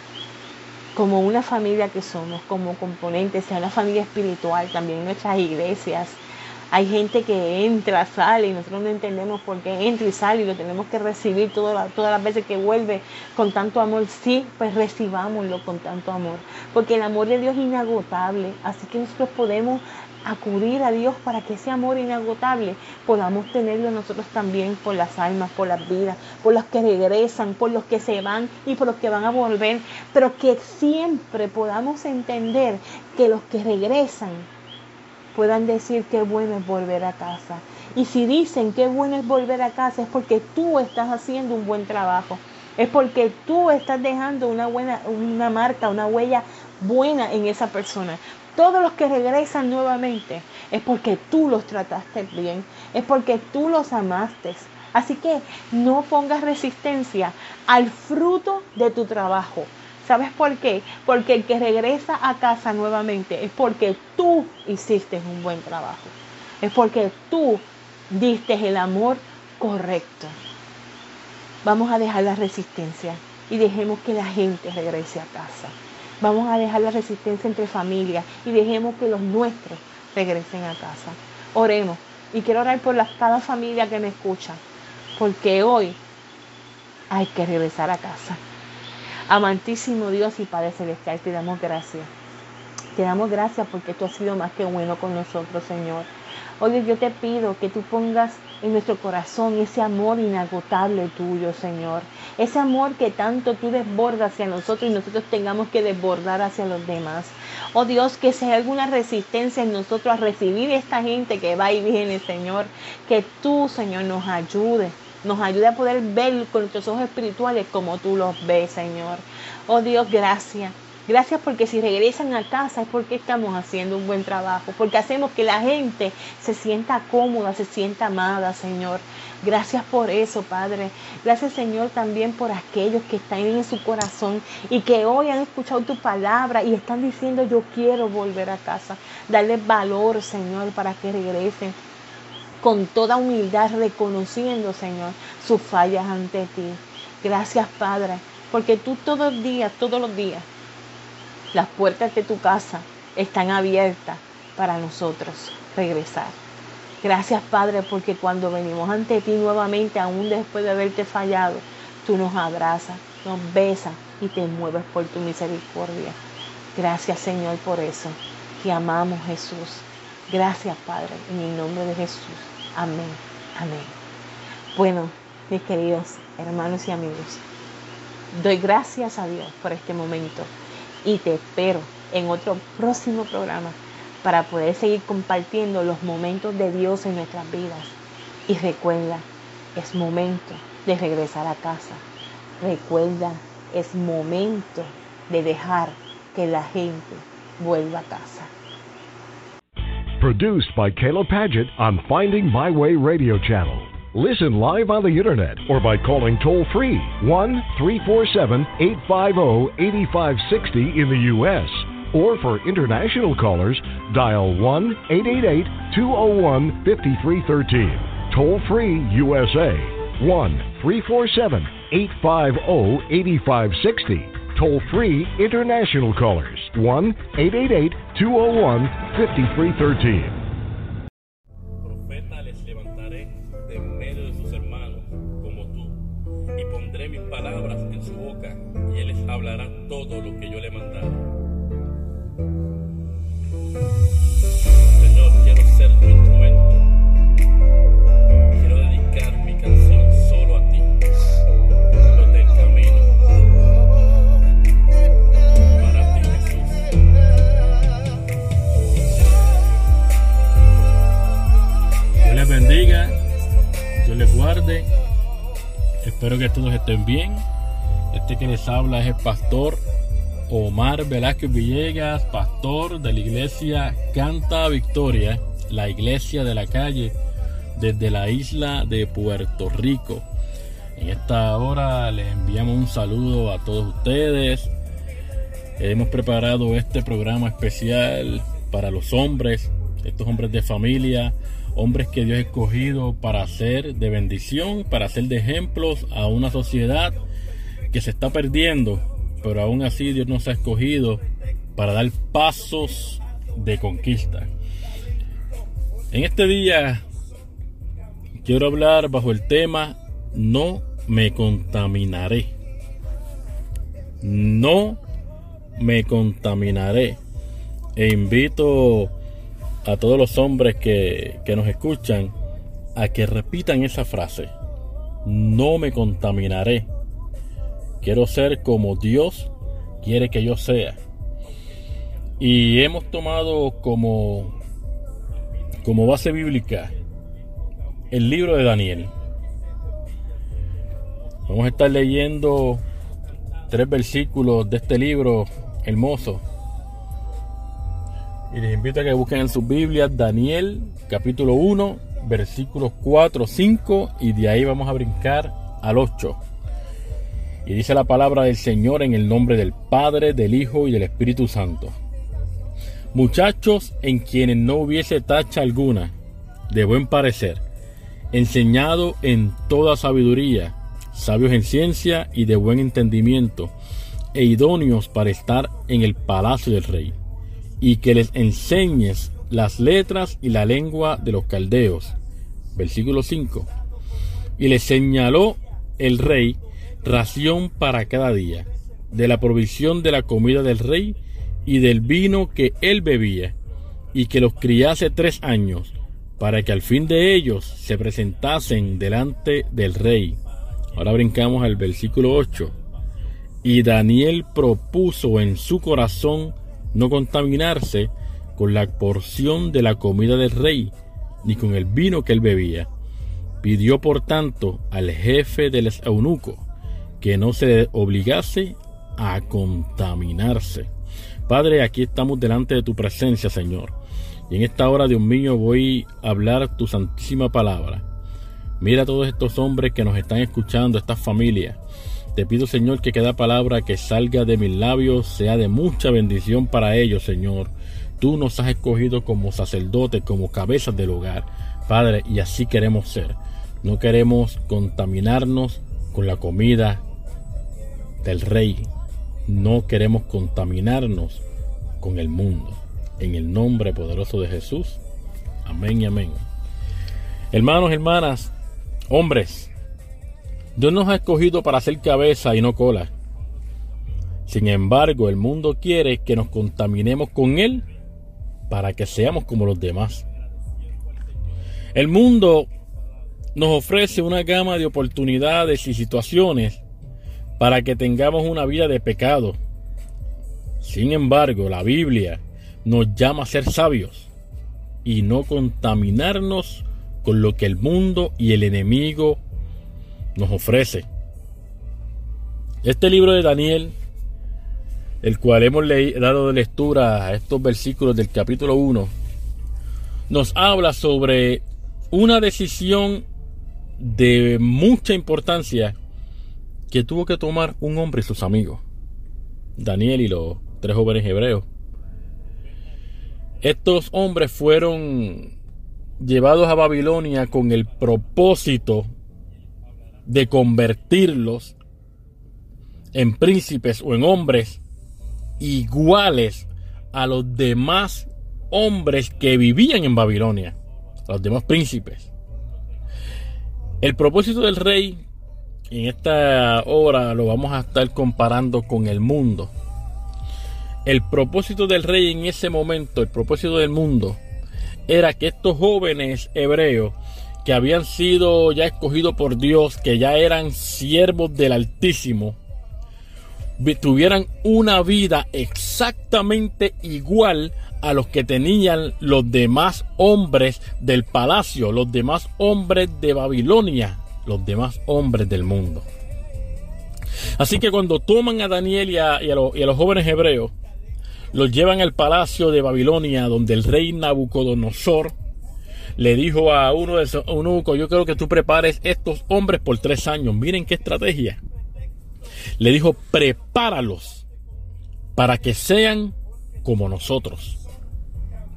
como una familia que somos, como componentes, sea una familia espiritual, también en nuestras iglesias. Hay gente que entra, sale y nosotros no entendemos por qué entra y sale y lo tenemos que recibir toda, todas las veces que vuelve con tanto amor. Sí, pues recibámoslo con tanto amor, porque el amor de Dios es inagotable, así que nosotros podemos acudir a Dios para que ese amor inagotable podamos tenerlo nosotros también por las almas, por las vidas, por los que regresan, por los que se van y por los que van a volver, pero que siempre podamos entender que los que regresan puedan decir qué bueno es volver a casa. Y si dicen qué bueno es volver a casa, es porque tú estás haciendo un buen trabajo, es porque tú estás dejando una buena, una marca, una huella buena en esa persona. Todos los que regresan nuevamente es porque tú los trataste bien, es porque tú los amaste. Así que no pongas resistencia al fruto de tu trabajo. ¿Sabes por qué? Porque el que regresa a casa nuevamente es porque tú hiciste un buen trabajo. Es porque tú diste el amor correcto. Vamos a dejar la resistencia y dejemos que la gente regrese a casa. Vamos a dejar la resistencia entre familias y dejemos que los nuestros regresen a casa. Oremos. Y quiero orar por la, cada familia que me escucha, porque hoy hay que regresar a casa. Amantísimo Dios y Padre Celestial, te damos gracias. Te damos gracias porque tú has sido más que bueno con nosotros, Señor. Hoy yo te pido que tú pongas en nuestro corazón ese amor inagotable tuyo, Señor. Ese amor que tanto tú desbordas hacia nosotros y nosotros tengamos que desbordar hacia los demás. Oh Dios, que si hay alguna resistencia en nosotros a recibir a esta gente que va y viene, Señor, que tú, Señor, nos ayudes. Nos ayude a poder ver con nuestros ojos espirituales como tú los ves, Señor. Oh Dios, gracias. Gracias porque si regresan a casa es porque estamos haciendo un buen trabajo, porque hacemos que la gente se sienta cómoda, se sienta amada, Señor. Gracias por eso, Padre. Gracias, Señor, también por aquellos que están en su corazón y que hoy han escuchado tu palabra y están diciendo yo quiero volver a casa. Darles valor, Señor, para que regresen con toda humildad, reconociendo, Señor, sus fallas ante ti. Gracias, Padre, porque tú todos los días, todos los días, las puertas de tu casa están abiertas para nosotros regresar. Gracias, Padre, porque cuando venimos ante ti nuevamente, aún después de haberte fallado, tú nos abrazas, nos besas y te mueves por tu misericordia. Gracias, Señor, por eso. Te amamos, Jesús. Gracias, Padre, en el nombre de Jesús. Amén, amén. Bueno, mis queridos hermanos y amigos, doy gracias a Dios por este momento y te espero en otro próximo programa para poder seguir compartiendo los momentos de Dios en nuestras vidas. Y recuerda, es momento de regresar a casa. Recuerda, es momento de dejar que la gente vuelva a casa. Produced by Caleb Paget on Finding My Way Radio Channel. Listen live on the internet or by calling toll-free one three four seven, eight five zero, eight five six zero in the U S Or for international callers, dial one eight eight eight, two zero one, five three one three. Toll-free U S A, one three four seven, eight five zero, eight five six zero. Toll-free international callers, one eight eight eight, two zero one, five three one three. Profeta les levantaré de en medio de sus hermanos como tú, y pondré mis palabras en su boca, y él les hablará todo lo que yo le mandare. Señor, quiero ser tu instrumento. Quiero dedicar mi canción solo a ti, los del camino. Para ti, Jesús. Dios les bendiga, Dios les guarde. Espero que todos estén bien. Este que les habla es el pastor Omar Velázquez Villegas, pastor de la iglesia Canta Victoria, la iglesia de la calle, desde la isla de Puerto Rico. En esta hora les enviamos un saludo a todos ustedes. Hemos preparado este programa especial para los hombres, estos hombres de familia, hombres que Dios ha escogido para ser de bendición, para ser de ejemplos a una sociedad que se está perdiendo, pero aún así Dios nos ha escogido para dar pasos de conquista. En este día quiero hablar bajo el tema no me contaminaré. No me contaminaré. E invito a todos los hombres que, que nos escuchan a que repitan esa frase. No me contaminaré. Quiero ser como Dios quiere que yo sea. Y hemos tomado como, como base bíblica el libro de Daniel. Vamos a estar leyendo tres versículos de este libro hermoso. Y les invito a que busquen en sus Biblias Daniel capítulo uno, versículos cuatro, cinco, y de ahí vamos a brincar al ocho. Y dice la palabra del Señor en el nombre del Padre, del Hijo y del Espíritu Santo. Muchachos en quienes no hubiese tacha alguna, de buen parecer, enseñado en toda sabiduría, sabios en ciencia y de buen entendimiento, e idóneos para estar en el palacio del rey, y que les enseñes las letras y la lengua de los caldeos. Versículo cinco. Y les señaló el rey ración para cada día, de la provisión de la comida del rey y del vino que él bebía, y que los criase tres años, para que al fin de ellos se presentasen delante del rey. Ahora brincamos al versículo ocho. Y Daniel propuso en su corazón no contaminarse con la porción de la comida del rey, ni con el vino que él bebía. Pidió por tanto al jefe del eunuco que no se obligase a contaminarse. Padre, aquí estamos delante de tu presencia, Señor. Y en esta hora, Dios mío, voy a hablar tu santísima palabra. Mira a todos estos hombres que nos están escuchando, estas familias. Te pido, Señor, que cada palabra que salga de mis labios sea de mucha bendición para ellos, Señor. Tú nos has escogido como sacerdotes, como cabezas del hogar, Padre, y así queremos ser. No queremos contaminarnos con la comida del Rey. No queremos contaminarnos con el mundo. En el nombre poderoso de Jesús. Amén y amén. Hermanos, hermanas, hombres, Dios nos ha escogido para ser cabeza y no cola. Sin embargo, el mundo quiere que nos contaminemos con Él para que seamos como los demás. El mundo nos ofrece una gama de oportunidades y situaciones para que tengamos una vida de pecado. Sin embargo, la Biblia nos llama a ser sabios y no contaminarnos con lo que el mundo y el enemigo nos ofrece. Este libro de Daniel, el cual hemos le- dado de lectura a estos versículos del capítulo uno, nos habla sobre una decisión de mucha importancia que tuvo que tomar un hombre y sus amigos, Daniel y los tres jóvenes hebreos. Estos hombres fueron llevados a Babilonia con el propósito de convertirlos en príncipes o en hombres iguales a los demás hombres que vivían en Babilonia, a los demás príncipes. El propósito del rey, en esta hora lo vamos a estar comparando con el mundo. El propósito del rey en ese momento, el propósito del mundo, era que estos jóvenes hebreos que habían sido ya escogidos por Dios, que ya eran siervos del Altísimo, tuvieran una vida exactamente igual a los que tenían los demás hombres del palacio, los demás hombres de Babilonia, los demás hombres del mundo. Así que cuando toman a Daniel y a, y a, los, y a los jóvenes hebreos, los llevan al palacio de Babilonia, donde el rey Nabucodonosor le dijo a uno de esos eunucos: yo quiero que tú prepares estos hombres por tres años. Miren qué estrategia. Le dijo: prepáralos para que sean como nosotros.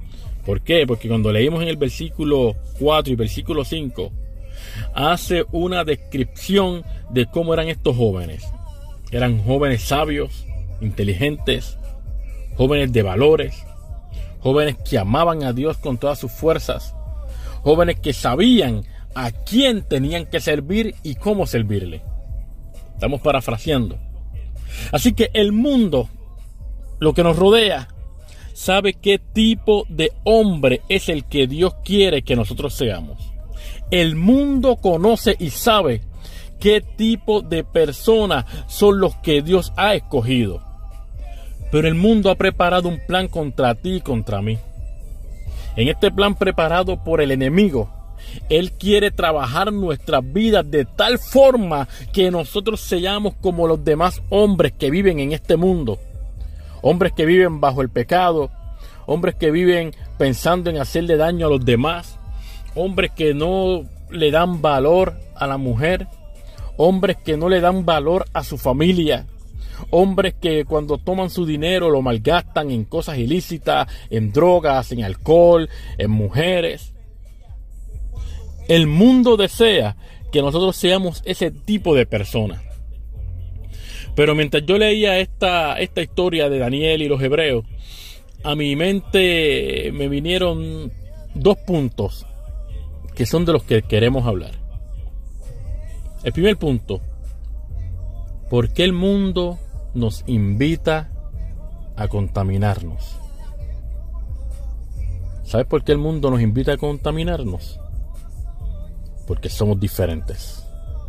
¿Por qué? Porque cuando leímos en el versículo cuatro y versículo cinco, hace una descripción de cómo eran estos jóvenes. Eran jóvenes sabios, inteligentes, jóvenes de valores, jóvenes que amaban a Dios con todas sus fuerzas, jóvenes que sabían a quién tenían que servir y cómo servirle. Estamos parafraseando. Así que el mundo, lo que nos rodea, sabe qué tipo de hombre es el que Dios quiere que nosotros seamos. El mundo conoce y sabe qué tipo de personas son los que Dios ha escogido. Pero el mundo ha preparado un plan contra ti y contra mí. En este plan preparado por el enemigo, Él quiere trabajar nuestras vidas de tal forma que nosotros seamos como los demás hombres que viven en este mundo. Hombres que viven bajo el pecado, hombres que viven pensando en hacerle daño a los demás, hombres que no le dan valor a la mujer, hombres que no le dan valor a su familia, hombres que cuando toman su dinero lo malgastan en cosas ilícitas, en drogas, en alcohol, en mujeres. El mundo desea que nosotros seamos ese tipo de personas. Pero mientras yo leía esta, esta historia de Daniel y los hebreos, a mi mente me vinieron dos puntos que son de los que queremos hablar. El primer punto: ¿por qué el mundo nos invita a contaminarnos? ¿Sabes por qué el mundo nos invita a contaminarnos? Porque somos diferentes.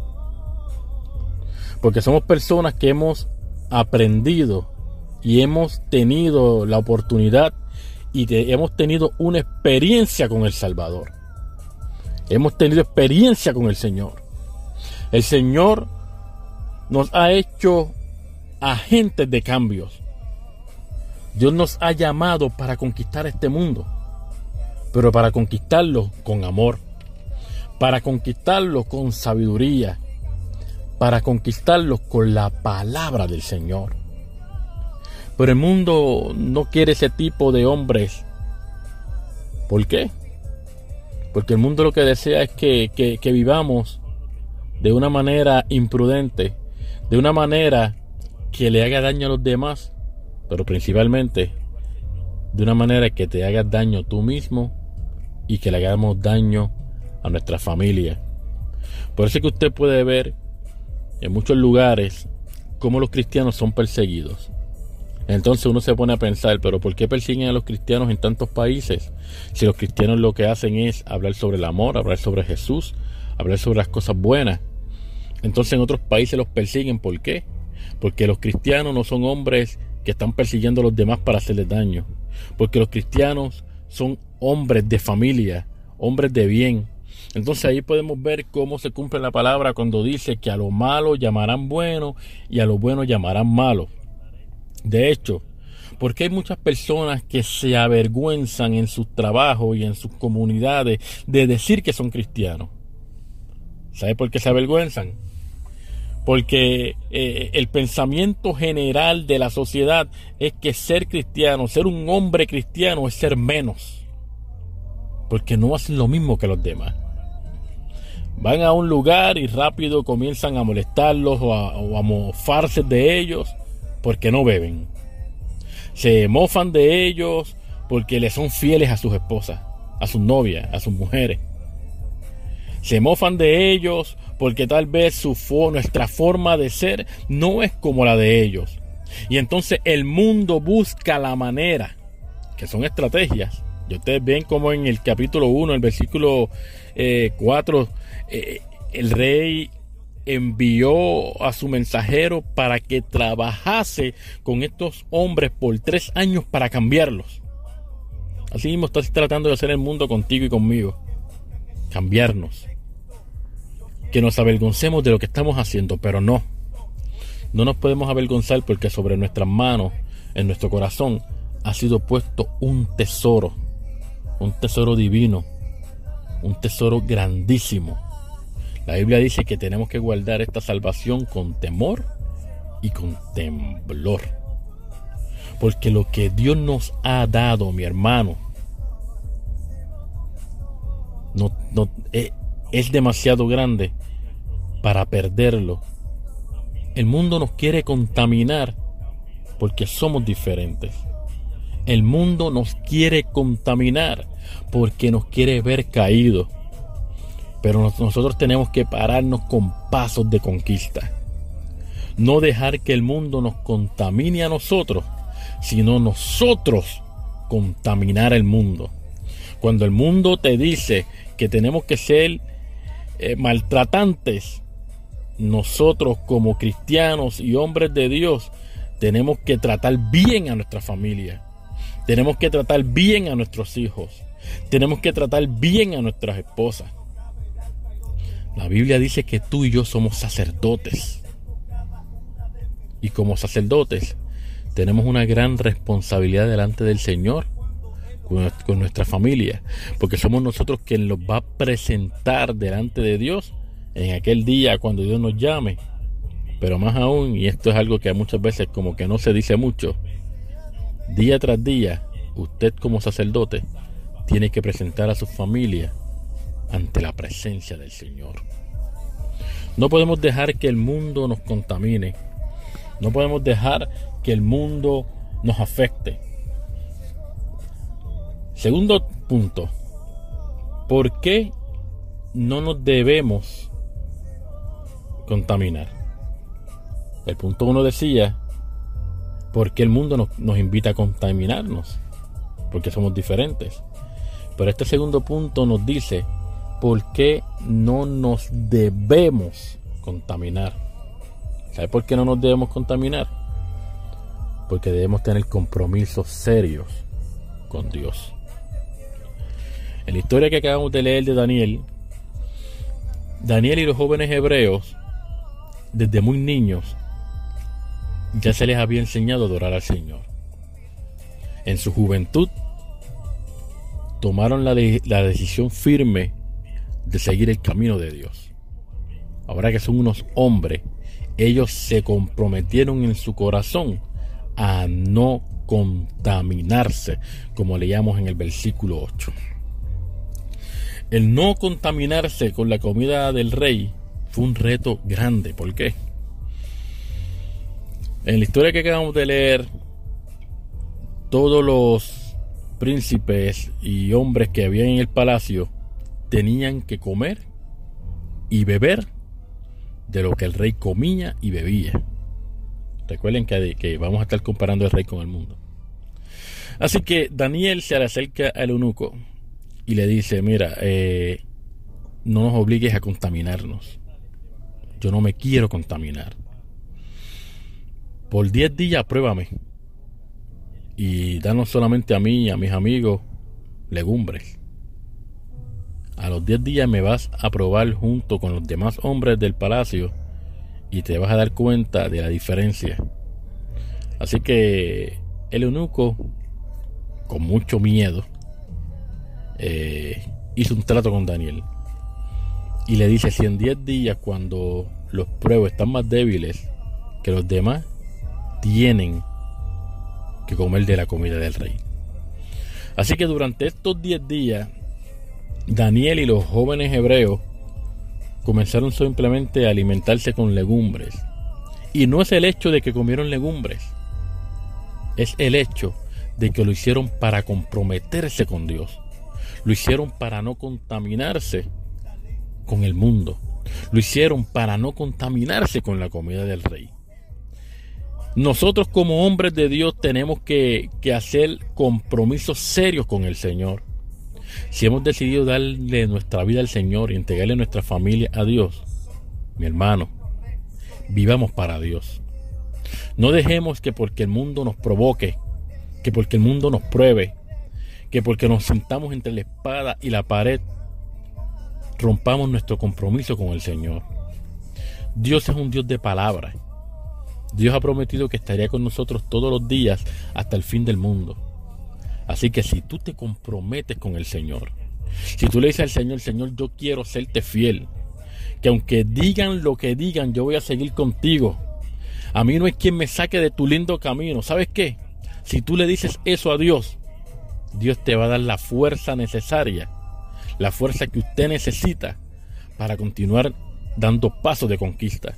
Porque somos personas que hemos aprendido y hemos tenido la oportunidad y te, hemos tenido una experiencia con el Salvador. Hemos tenido experiencia con el Señor. El Señor nos ha hecho agentes de cambios. Dios nos ha llamado para conquistar este mundo, pero para conquistarlo con amor, para conquistarlo con sabiduría, para conquistarlo con la palabra del Señor. Pero el mundo no quiere ese tipo de hombres. ¿Por qué? Porque el mundo lo que desea es que, que, que vivamos de una manera imprudente, de una manera que le haga daño a los demás, pero principalmente de una manera que te hagas daño tú mismo y que le hagamos daño a nuestra familia. Por eso es que usted puede ver en muchos lugares cómo los cristianos son perseguidos. Entonces uno se pone a pensar, pero ¿por qué persiguen a los cristianos en tantos países? Si los cristianos lo que hacen es hablar sobre el amor, hablar sobre Jesús, hablar sobre las cosas buenas. Entonces en otros países los persiguen. ¿Por qué? Porque los cristianos no son hombres que están persiguiendo a los demás para hacerles daño. Porque los cristianos son hombres de familia, hombres de bien. Entonces ahí podemos ver cómo se cumple la palabra cuando dice que a lo malo llamarán bueno y a lo bueno llamarán malo. De hecho, porque hay muchas personas que se avergüenzan en sus trabajos y en sus comunidades de decir que son cristianos. ¿Sabe por qué se avergüenzan? Porque eh, el pensamiento general de la sociedad es que ser cristiano, ser un hombre cristiano es ser menos. Porque no hacen lo mismo que los demás. Van a un lugar y rápido comienzan a molestarlos o a, o a mofarse de ellos porque no beben. Se mofan de ellos porque les son fieles a sus esposas, a sus novias, a sus mujeres. Se mofan de ellos porque tal vez su fo- nuestra forma de ser no es como la de ellos. Y entonces el mundo busca la manera, que son estrategias. Y ustedes ven como en el capítulo uno, el versículo eh, cuatro, eh, el rey envió a su mensajero para que trabajase con estos hombres por tres años para cambiarlos. Así mismo está tratando de hacer el mundo contigo y conmigo. Cambiarnos. Que nos avergoncemos de lo que estamos haciendo, pero no. No nos podemos avergonzar porque sobre nuestras manos, en nuestro corazón, ha sido puesto un tesoro. Un tesoro divino. Un tesoro grandísimo. La Biblia dice que tenemos que guardar esta salvación con temor y con temblor. Porque lo que Dios nos ha dado, mi hermano, no, no, es, es demasiado grande para perderlo. El mundo nos quiere contaminar porque somos diferentes. El mundo nos quiere contaminar porque nos quiere ver caídos. Pero nosotros tenemos que pararnos con pasos de conquista. No dejar que el mundo nos contamine a nosotros, sino nosotros contaminar el mundo. Cuando el mundo te dice que tenemos que ser eh, maltratantes, nosotros como cristianos y hombres de Dios tenemos que tratar bien a nuestra familia. Tenemos que tratar bien a nuestros hijos. Tenemos que tratar bien a nuestras esposas. La Biblia dice que tú y yo somos sacerdotes. Y como sacerdotes tenemos una gran responsabilidad delante del Señor con, con nuestra familia, porque somos nosotros quien los va a presentar delante de Dios en aquel día cuando Dios nos llame. Pero más aún, y esto es algo que muchas veces como que no se dice mucho, día tras día usted como sacerdote tiene que presentar a su familia ante la presencia del Señor. No podemos dejar que el mundo nos contamine. No podemos dejar que el mundo nos afecte. Segundo punto. ¿Por qué no nos debemos contaminar? El punto uno decía, ¿por qué el mundo nos, nos invita a contaminarnos? Porque somos diferentes. Pero este segundo punto nos dice, ¿por qué no nos debemos contaminar? ¿Sabe por qué no nos debemos contaminar? Porque debemos tener compromisos serios con Dios. En la historia que acabamos de leer de Daniel, Daniel y los jóvenes hebreos, desde muy niños, ya se les había enseñado a adorar al Señor. En su juventud, tomaron la, de, la decisión firme de seguir el camino de Dios. Ahora que son unos hombres, ellos se comprometieron en su corazón a no contaminarse, como leíamos en el versículo ocho. El no contaminarse con la comida del rey fue un reto grande. ¿Por qué? En la historia que acabamos de leer, todos los príncipes y hombres que había en el palacio tenían que comer y beber de lo que el rey comía y bebía. Recuerden que, que vamos a estar comparando el rey con el mundo. Así que Daniel se le acerca al eunuco y le dice, mira, eh, no nos obligues a contaminarnos. Yo no me quiero contaminar. Por diez días pruébame y danos solamente a mí y a mis amigos legumbres. A los diez días me vas a probar junto con los demás hombres del palacio y te vas a dar cuenta de la diferencia. Así que el eunuco, con mucho miedo, eh, hizo un trato con Daniel y le dice, si en diez días cuando los pruebos están más débiles que los demás, tienen que comer de la comida del rey. Así que durante estos diez días Daniel y los jóvenes hebreos comenzaron simplemente a alimentarse con legumbres. Y no es el hecho de que comieron legumbres, es el hecho de que lo hicieron para comprometerse con Dios. Lo hicieron para no contaminarse con el mundo. Lo hicieron para no contaminarse con la comida del rey. Nosotros como hombres de Dios tenemos que, que hacer compromisos serios con el Señor. Si hemos decidido darle nuestra vida al Señor y entregarle nuestra familia a Dios, mi hermano, vivamos para Dios. No dejemos que porque el mundo nos provoque, que porque el mundo nos pruebe, que porque nos sentamos entre la espada y la pared, rompamos nuestro compromiso con el Señor. Dios es un Dios de palabra. Dios ha prometido que estaría con nosotros todos los días hasta el fin del mundo. Así que si tú te comprometes con el Señor, si tú le dices al Señor, Señor, yo quiero serte fiel, que aunque digan lo que digan, yo voy a seguir contigo. A mí no es quien me saque de tu lindo camino. ¿Sabes qué? Si tú le dices eso a Dios, Dios te va a dar la fuerza necesaria, la fuerza que usted necesita para continuar dando pasos de conquista.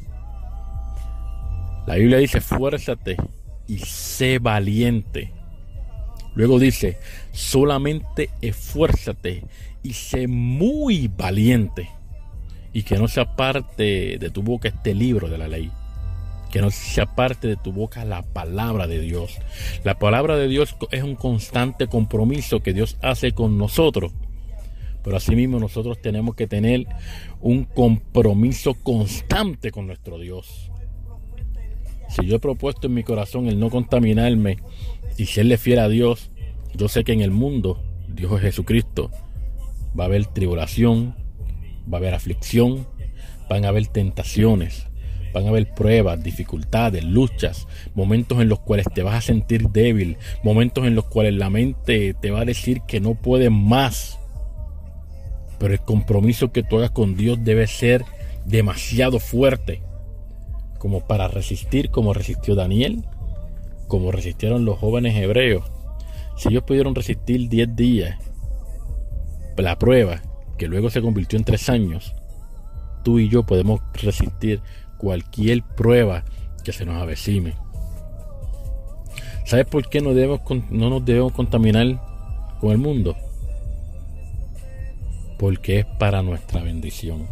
La Biblia dice: esfuérzate y sé valiente. Luego dice: solamente esfuérzate y sé muy valiente, y que no se aparte de tu boca este libro de la ley, que no se aparte de tu boca la palabra de Dios. La palabra de Dios es un constante compromiso que Dios hace con nosotros, pero asimismo nosotros tenemos que tener un compromiso constante con nuestro Dios. Si yo he propuesto en mi corazón el no contaminarme y serle fiel a Dios, yo sé que en el mundo, Dios es Jesucristo, va a haber tribulación, va a haber aflicción, van a haber tentaciones, van a haber pruebas, dificultades, luchas, momentos en los cuales te vas a sentir débil, momentos en los cuales la mente te va a decir que no puedes más. Pero el compromiso que tú hagas con Dios debe ser demasiado fuerte como para resistir, como resistió Daniel, como resistieron los jóvenes hebreos. Si ellos pudieron resistir diez días la prueba, que luego se convirtió en tres años, tú y yo podemos resistir cualquier prueba que se nos avecine. ¿Sabes por qué no, debemos, no nos debemos contaminar con el mundo? Porque es para nuestra bendición.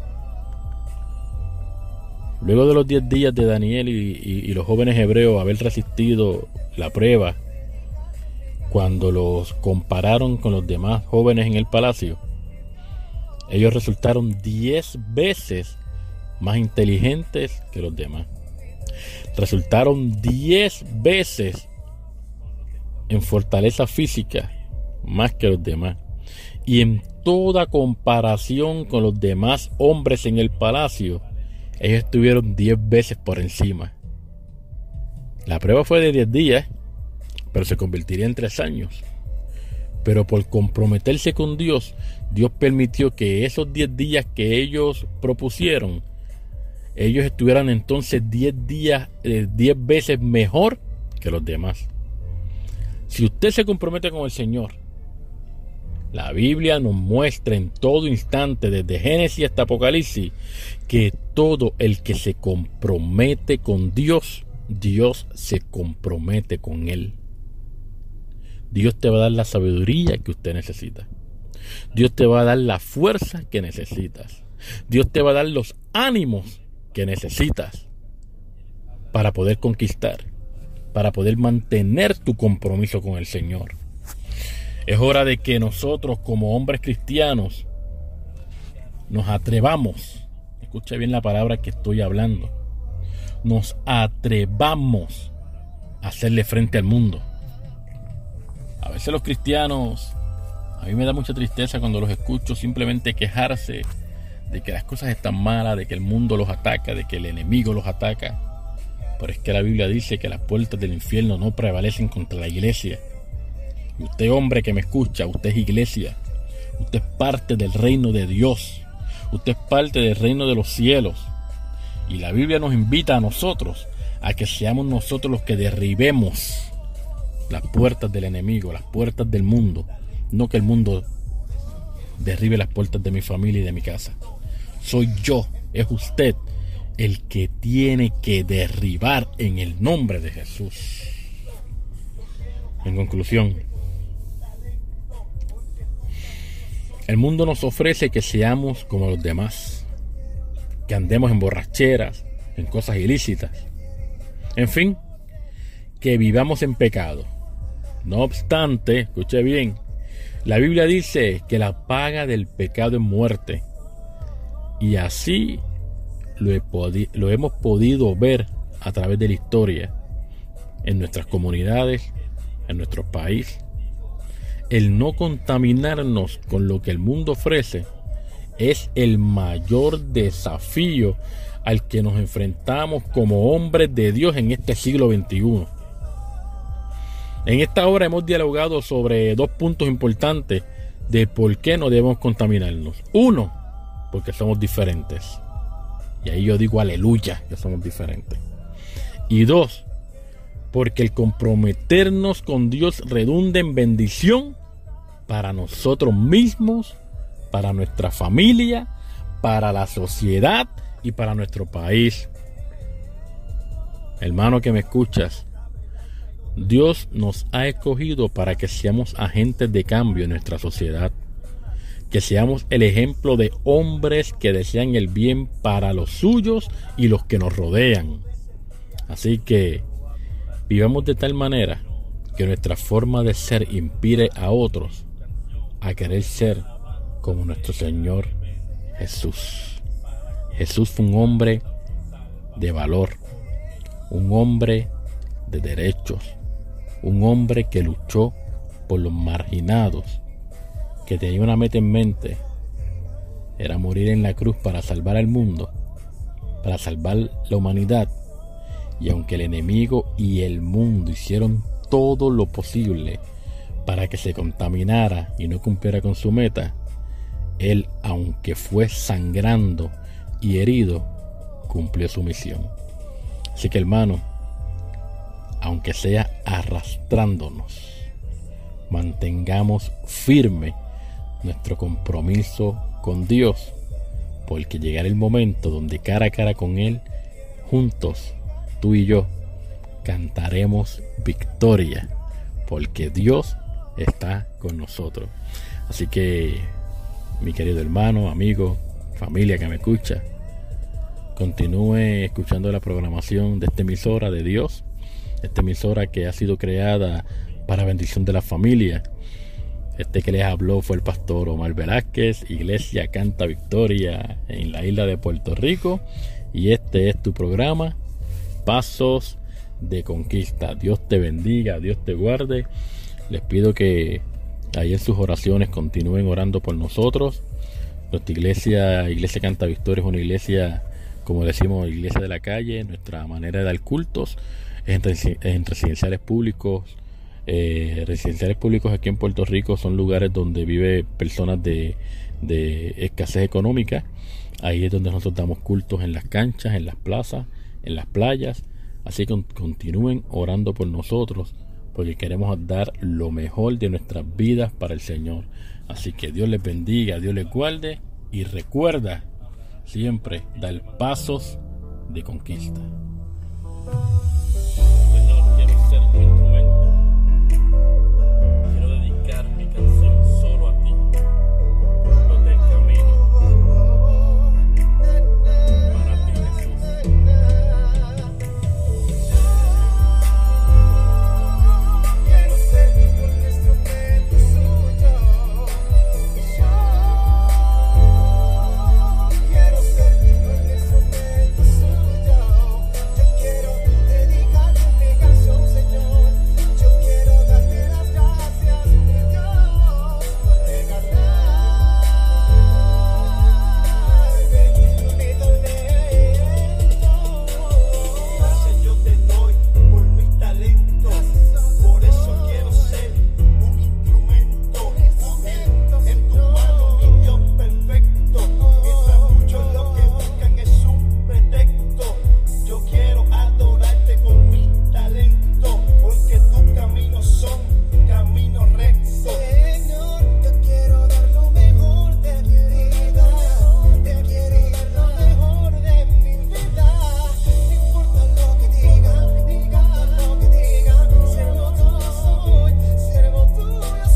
Luego de los diez días de Daniel y, y, y los jóvenes hebreos haber resistido la prueba, cuando los compararon con los demás jóvenes en el palacio, ellos resultaron diez veces más inteligentes que los demás. Resultaron diez veces en fortaleza física más que los demás. Y en toda comparación con los demás hombres en el palacio, ellos estuvieron diez veces por encima. La prueba fue de diez días, pero se convertiría en tres años. Pero por comprometerse con Dios, Dios permitió que esos diez días que ellos propusieron, ellos estuvieran entonces diez días, eh, diez veces mejor que los demás. Si usted se compromete con el Señor, la Biblia nos muestra en todo instante, desde Génesis hasta Apocalipsis, que todo el que se compromete con Dios, Dios se compromete con él. Dios te va a dar la sabiduría que usted necesita. Dios te va a dar la fuerza que necesitas. Dios te va a dar los ánimos que necesitas para poder conquistar, para poder mantener tu compromiso con el Señor. Es hora de que nosotros, como hombres cristianos, nos atrevamos, escucha bien la palabra que estoy hablando, nos atrevamos a hacerle frente al mundo. A veces los cristianos, a mí me da mucha tristeza cuando los escucho simplemente quejarse de que las cosas están malas, de que el mundo los ataca, de que el enemigo los ataca. Pero es que la Biblia dice que las puertas del infierno no prevalecen contra la iglesia. Y usted, hombre que me escucha, usted es iglesia. Usted es parte del reino de Dios. Usted es parte del reino de los cielos. Y la Biblia nos invita a nosotros a que seamos nosotros los que derribemos las puertas del enemigo, las puertas del mundo. No que el mundo derribe las puertas de mi familia y de mi casa. Soy yo, es usted el que tiene que derribar en el nombre de Jesús. En conclusión, el mundo nos ofrece que seamos como los demás, que andemos en borracheras, en cosas ilícitas, en fin, que vivamos en pecado. No obstante, escuche bien, la Biblia dice que la paga del pecado es muerte, y así lo, he podi- lo hemos podido ver a través de la historia, en nuestras comunidades, en nuestro país. El no contaminarnos con lo que el mundo ofrece es el mayor desafío al que nos enfrentamos como hombres de Dios en este siglo veintiuno. En esta hora hemos dialogado sobre dos puntos importantes de por qué no debemos contaminarnos. Uno, porque somos diferentes. Y ahí yo digo aleluya, que somos diferentes. Y dos, porque el comprometernos con Dios redunda en bendición para nosotros mismos para nuestra familia, para la sociedad y para nuestro país. Hermano que me escuchas, Dios nos ha escogido para que seamos agentes de cambio en nuestra sociedad, que seamos el ejemplo de hombres que desean el bien para los suyos y los que nos rodean. Así que vivamos de tal manera que nuestra forma de ser inspire a otros a querer ser como nuestro Señor Jesús. Jesús fue un hombre de valor, un hombre de derechos, un hombre que luchó por los marginados, que tenía una meta en mente, era morir en la cruz para salvar al mundo, para salvar la humanidad. Y aunque el enemigo y el mundo hicieron todo lo posible para que se contaminara y no cumpliera con su meta, él, aunque fue sangrando y herido, cumplió su misión. Así que, hermano, aunque sea arrastrándonos, mantengamos firme nuestro compromiso con Dios, porque llegará el momento donde cara a cara con Él, juntos, tú y yo, cantaremos victoria, porque Dios está con nosotros. Así que, mi querido hermano, amigo, familia que me escucha, continúe escuchando la programación de esta emisora de Dios, esta emisora que ha sido creada para bendición de la familia. Este que les habló fue el pastor Omar Velázquez, Iglesia Canta Victoria en la isla de Puerto Rico, y este es tu programa, Pasos de Conquista. Dios te bendiga, Dios te guarde. Les pido que ahí en sus oraciones continúen orando por nosotros. Nuestra iglesia, Iglesia Canta Victoria, es una iglesia, como decimos, iglesia de la calle. Nuestra manera de dar cultos es en, en residenciales públicos. Eh, residenciales públicos aquí en Puerto Rico son lugares donde vive personas de, de escasez económica. Ahí es donde nosotros damos cultos, en las canchas, en las plazas, en las playas. Así que continúen orando por nosotros, porque queremos dar lo mejor de nuestras vidas para el Señor. Así que Dios les bendiga, Dios les guarde, y recuerda siempre dar pasos de conquista. Señor, quiero ser tu instrumento. Quiero dedicar mi canción solo a ti. Los del camino. Para ti, Jesús. Quiero ser un instrumento suyo. Quiero ser un instrumento suyo. Yo quiero dedicar mi canción, Señor. Yo quiero darte las gracias, mi Dios, por regalarme mi talento. Gracias yo te doy por mi talento. Por eso quiero ser un instrumento útil en tu mano, mi Dios perfecto. Mientras muchos lo que buscan es un pretexto, yo quiero adorarte con mi talento, porque tus caminos son caminos rectos. Señor, yo quiero dar lo mejor de mi vida. Te quiero dar lo mejor de mi vida. No importa lo que digan, digan lo que digan. Siervo tuyo soy, siervo tuyo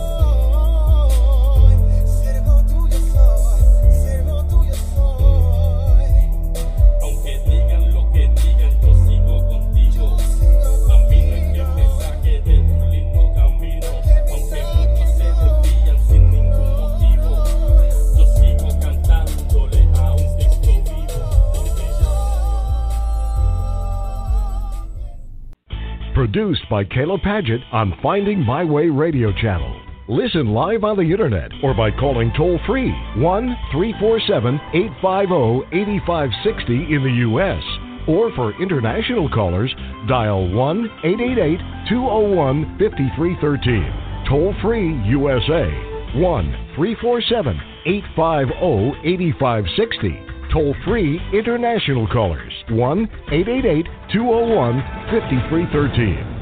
soy. Siervo tuyo soy, siervo tuyo soy. Aunque digan lo que digan, yo sigo contigo. A mí no es que me saque de tu lindo camino. Aunque muchos se desvían sin ningún motivo, yo sigo cantándole a un Cristo vivo. Produced by Caleb Paget on Finding My Way Radio Channel. Listen live on the internet or by calling toll-free one three four seven, eight five zero, eight five six zero in the U S Or for international callers, dial one eight eight eight, two zero one, five three one three. Toll-free U S A, one three four seven, eight five zero, eight five six zero. Toll-free international callers, one eight eight eight, two zero one, five three one three.